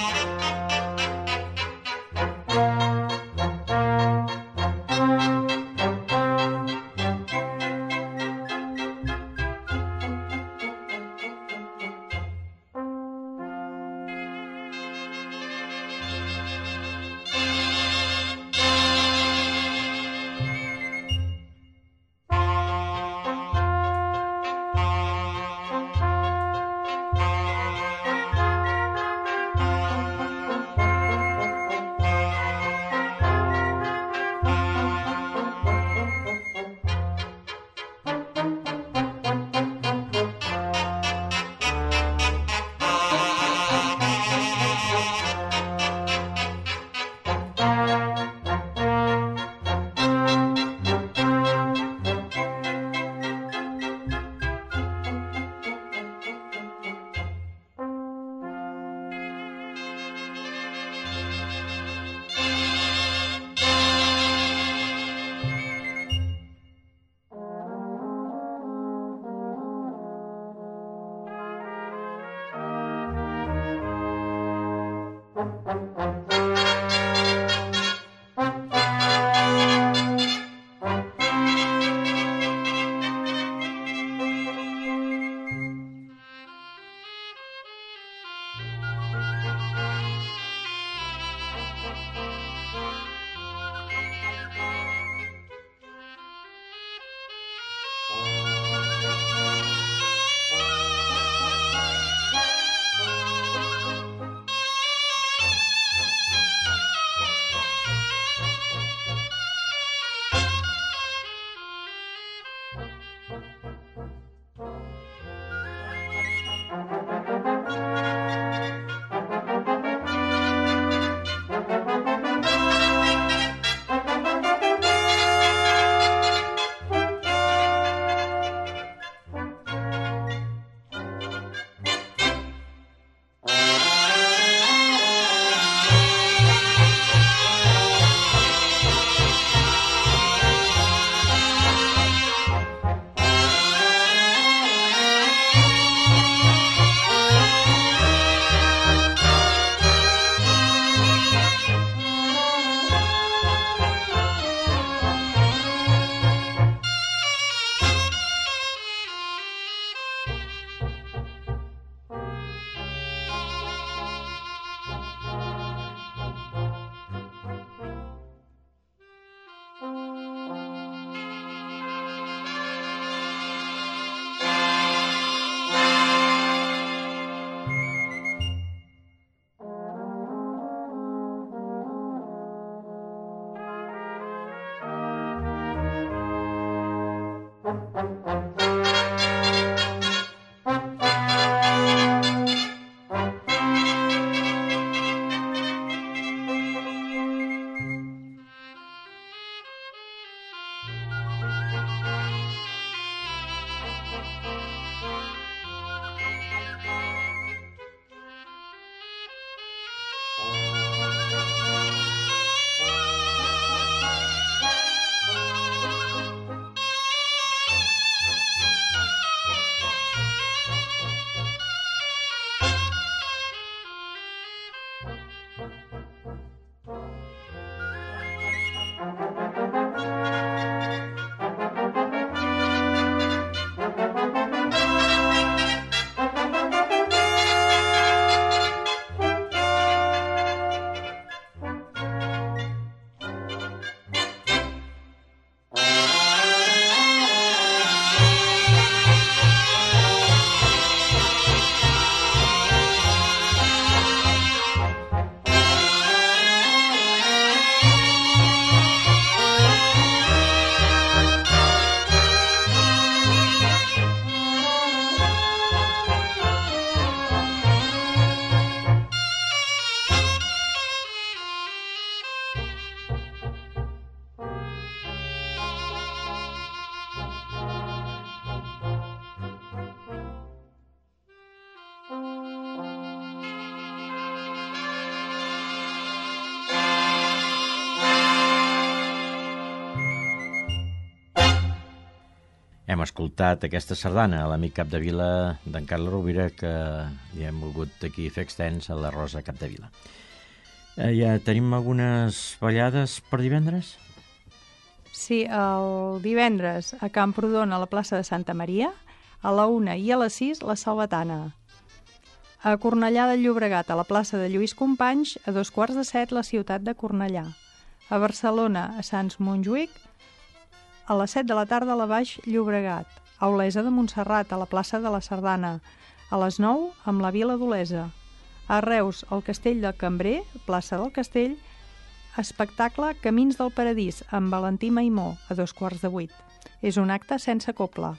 Hem escoltat aquesta sardana a l'amic Capdevila d'en Carles Rovira, que li hem volgut aquí fer extens a la Rosa Capdevila. Eh, ja tenim algunes ballades per divendres? Sí, el divendres a Camprodon, a la plaça de Santa Maria, a la una i a les sis, la Salvatana. A Cornellà de Llobregat, a la plaça de Lluís Companys, a dos quarts de set, la ciutat de Cornellà. A Barcelona, a Sants Montjuïc, a les set de la tarda a la Baix Llobregat, a Olesa de Montserrat, a la plaça de la Sardana, a les nou amb la Vila d'Olesa, a Reus, al Castell del Cambrer, plaça del Castell, espectacle Camins del Paradís, amb Valentí Maimó, a dos quarts de vuit. És un acte sense copla.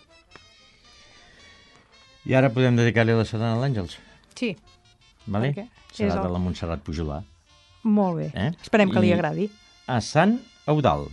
I ara podem dedicar-li la sardana a l'Àngels? Sí. Vale? Serà el... de la Montserrat Pujolà. Molt bé. Eh? Esperem que I... li agradi. A Sant Eudald.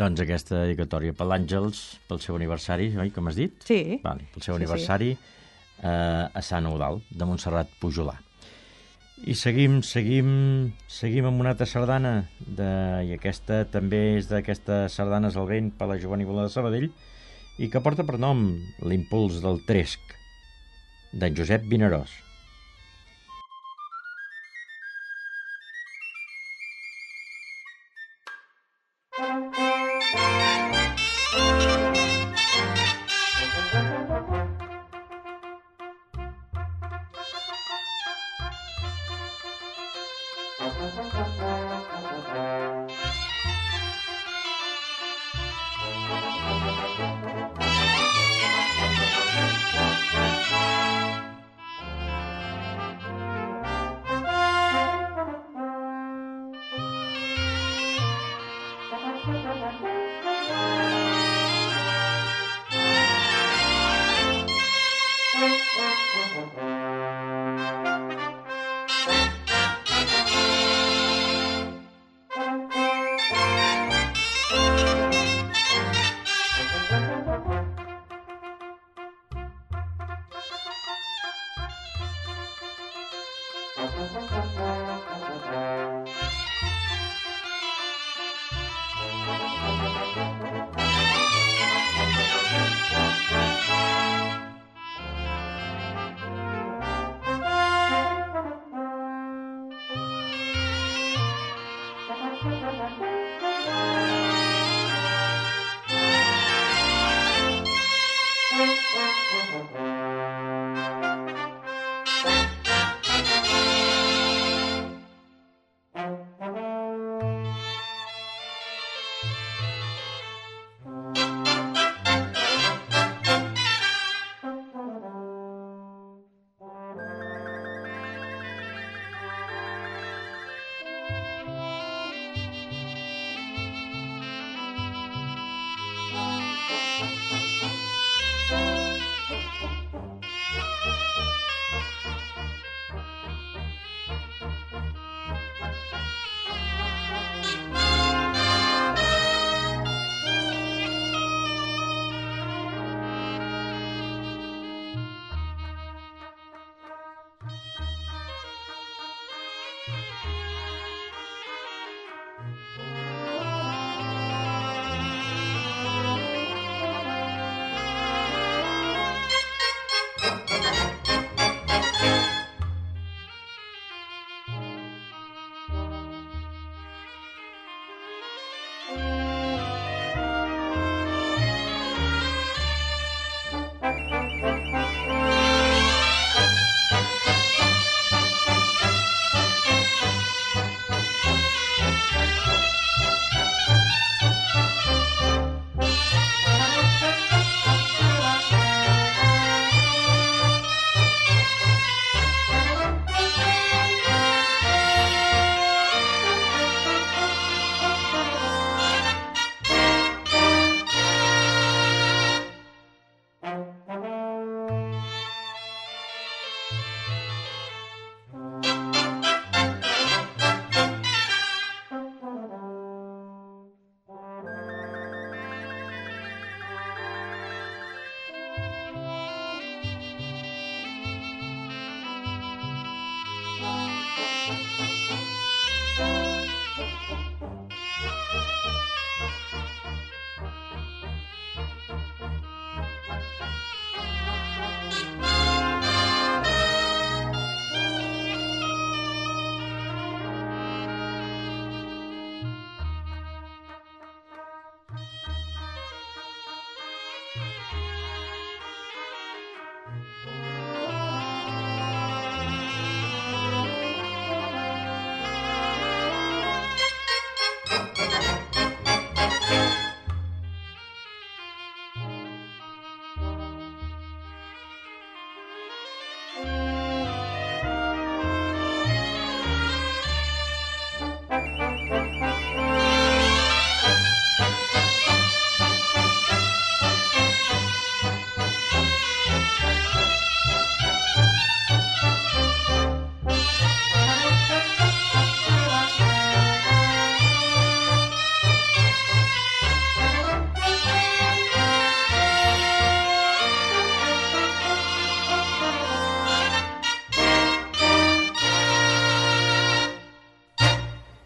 Doncs aquesta dedicatòria per l'Àngels, pel seu aniversari, oi, com has dit? Sí. Vale, pel seu Sí, aniversari eh, a Sant Eudald, de Montserrat Pujolà. I seguim, seguim, seguim amb una altra sardana, de, i aquesta també és d'aquestes sardanes al vent per la Jovenívola de Sabadell, i que porta per nom l'impuls del Tresc, d'en Josep Vinaròs.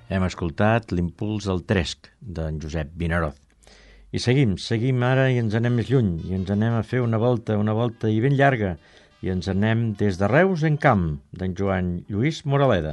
Hem escoltat l'impuls del Tresc, d'en Josep Vinaroz. I seguim, seguim ara i ens anem més lluny, i ens anem a fer una volta, una volta i ben llarga, i ens anem des de Reus en Camp, d'en Joan Lluís Moraleda.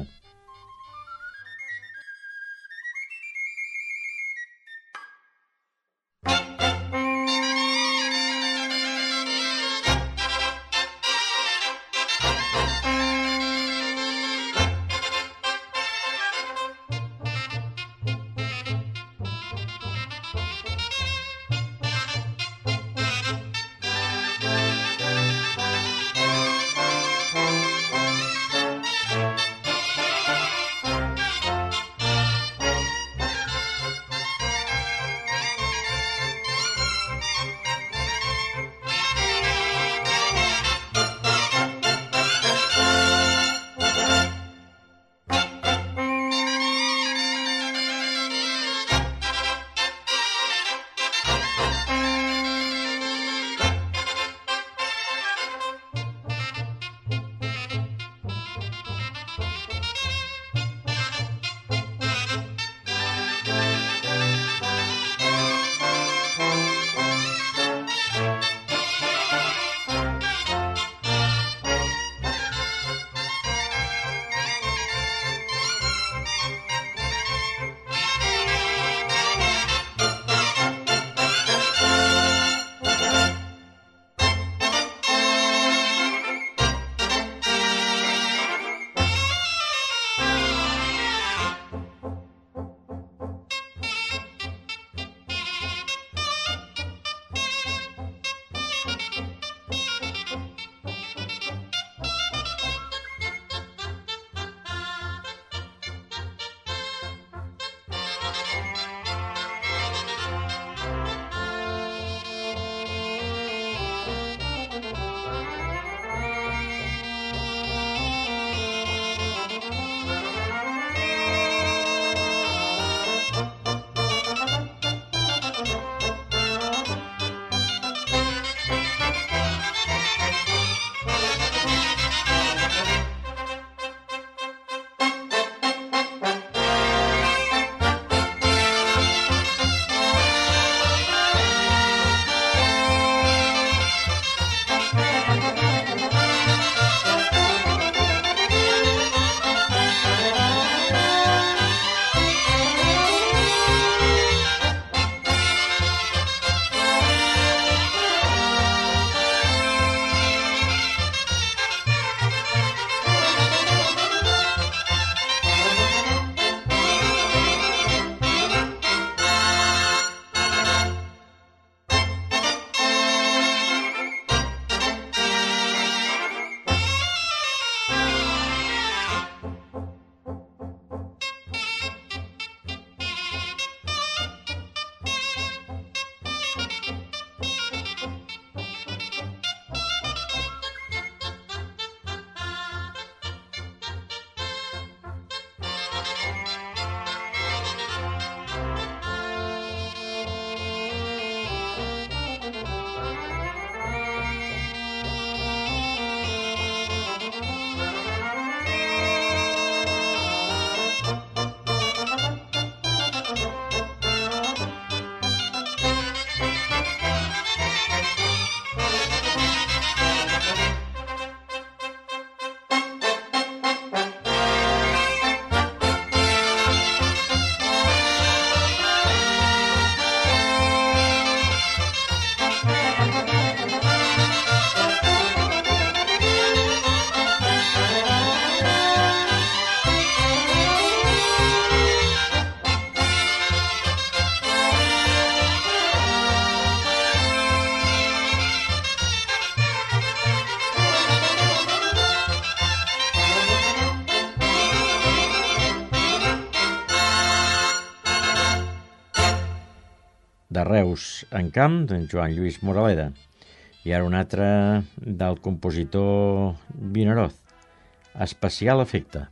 de Reus en Camp, d'en Joan Lluís Moraleda. I ara un altre del compositor Vinaroz, Especial Efecte.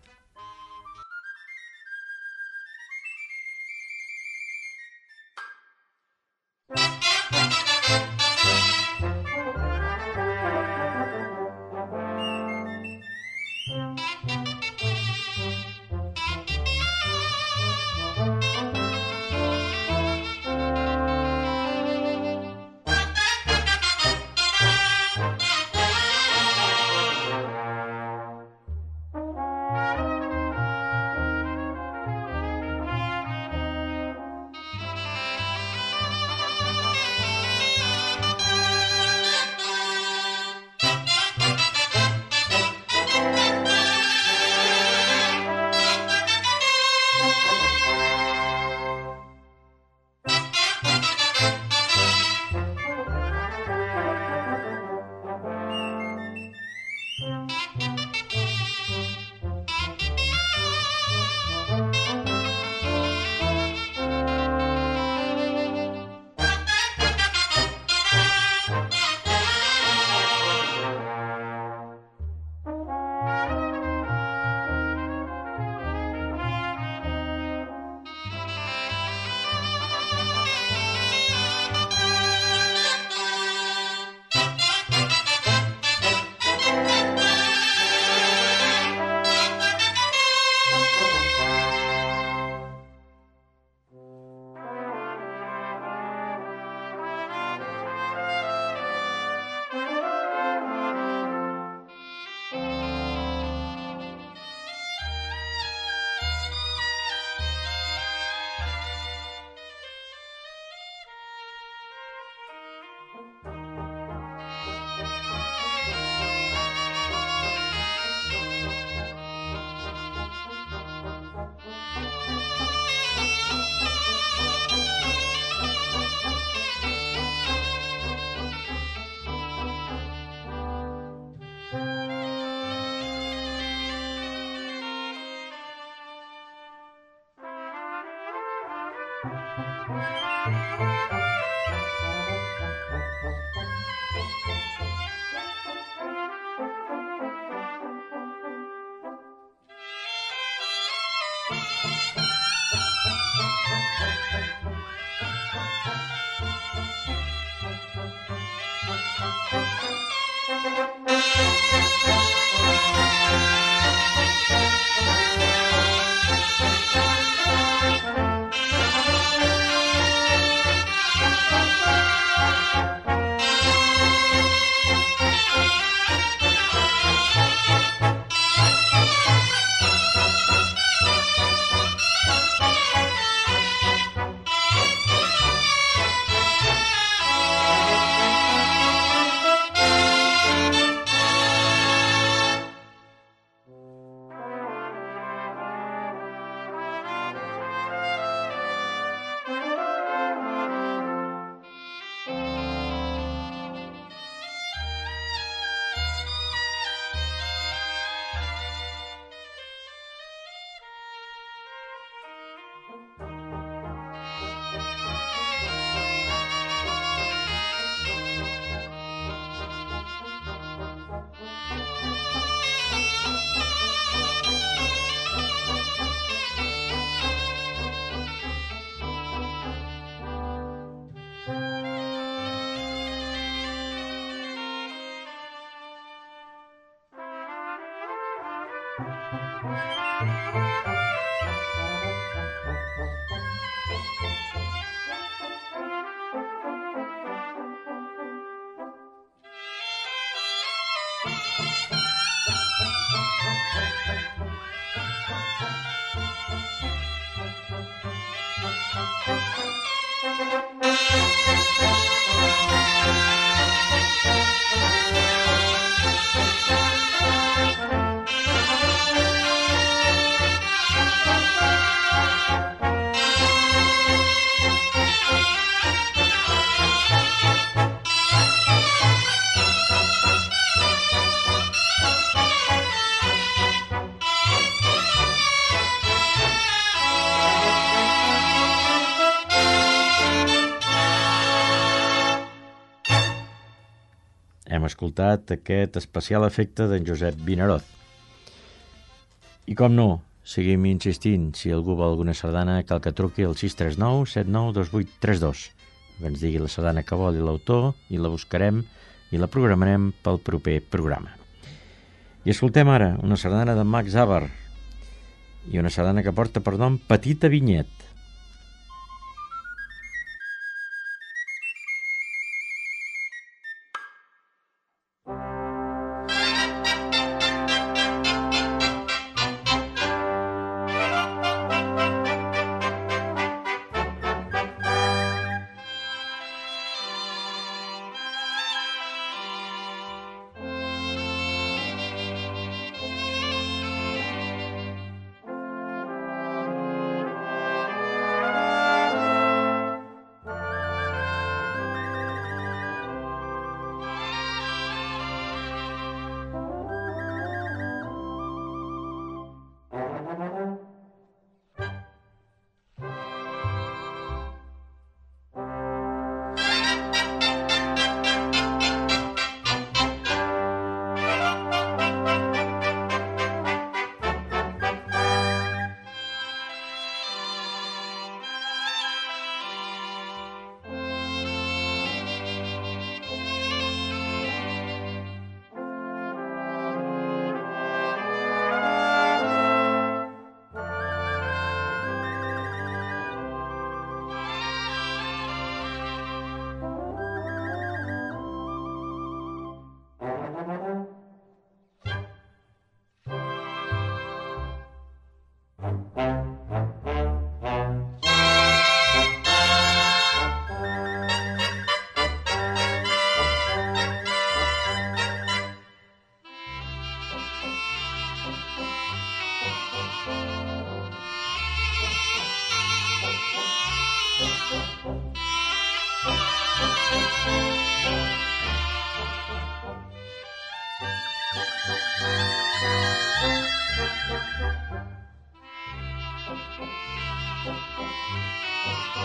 Hem escoltat aquest especial efecte d'en Josep Vinaròs. I com no, seguim insistint, si algú vol alguna sardana cal que truqui al sis tres nou set nou dos vuit tres dos, que ens digui la sardana que vol i l'autor, i la buscarem i la programarem pel proper programa. I escoltem ara una sardana de Max Abar i una sardana que porta per nom Petita Vinyet. Thank you.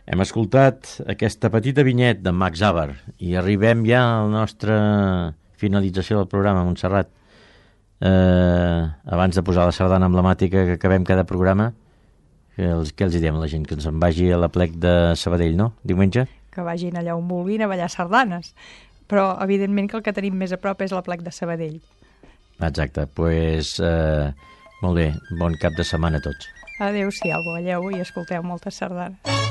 Hem escoltat aquesta petita vinyet de Max Abar i arribem ja a la nostra finalització del programa, Montserrat. Eh, abans de posar la sardana emblemàtica que acabem cada programa, què els, què els hi diem a la gent? Que ens en vagi a la plec de Sabadell, no? Diumenge? Que vagin allà on vulguin a ballar sardanes. Però, evidentment, que el que tenim més a prop és la plec de Sabadell. Exacte, doncs pues, eh, molt bé, bon cap de setmana a tots. Adéu-siau, balleu i escolteu moltes sardanes.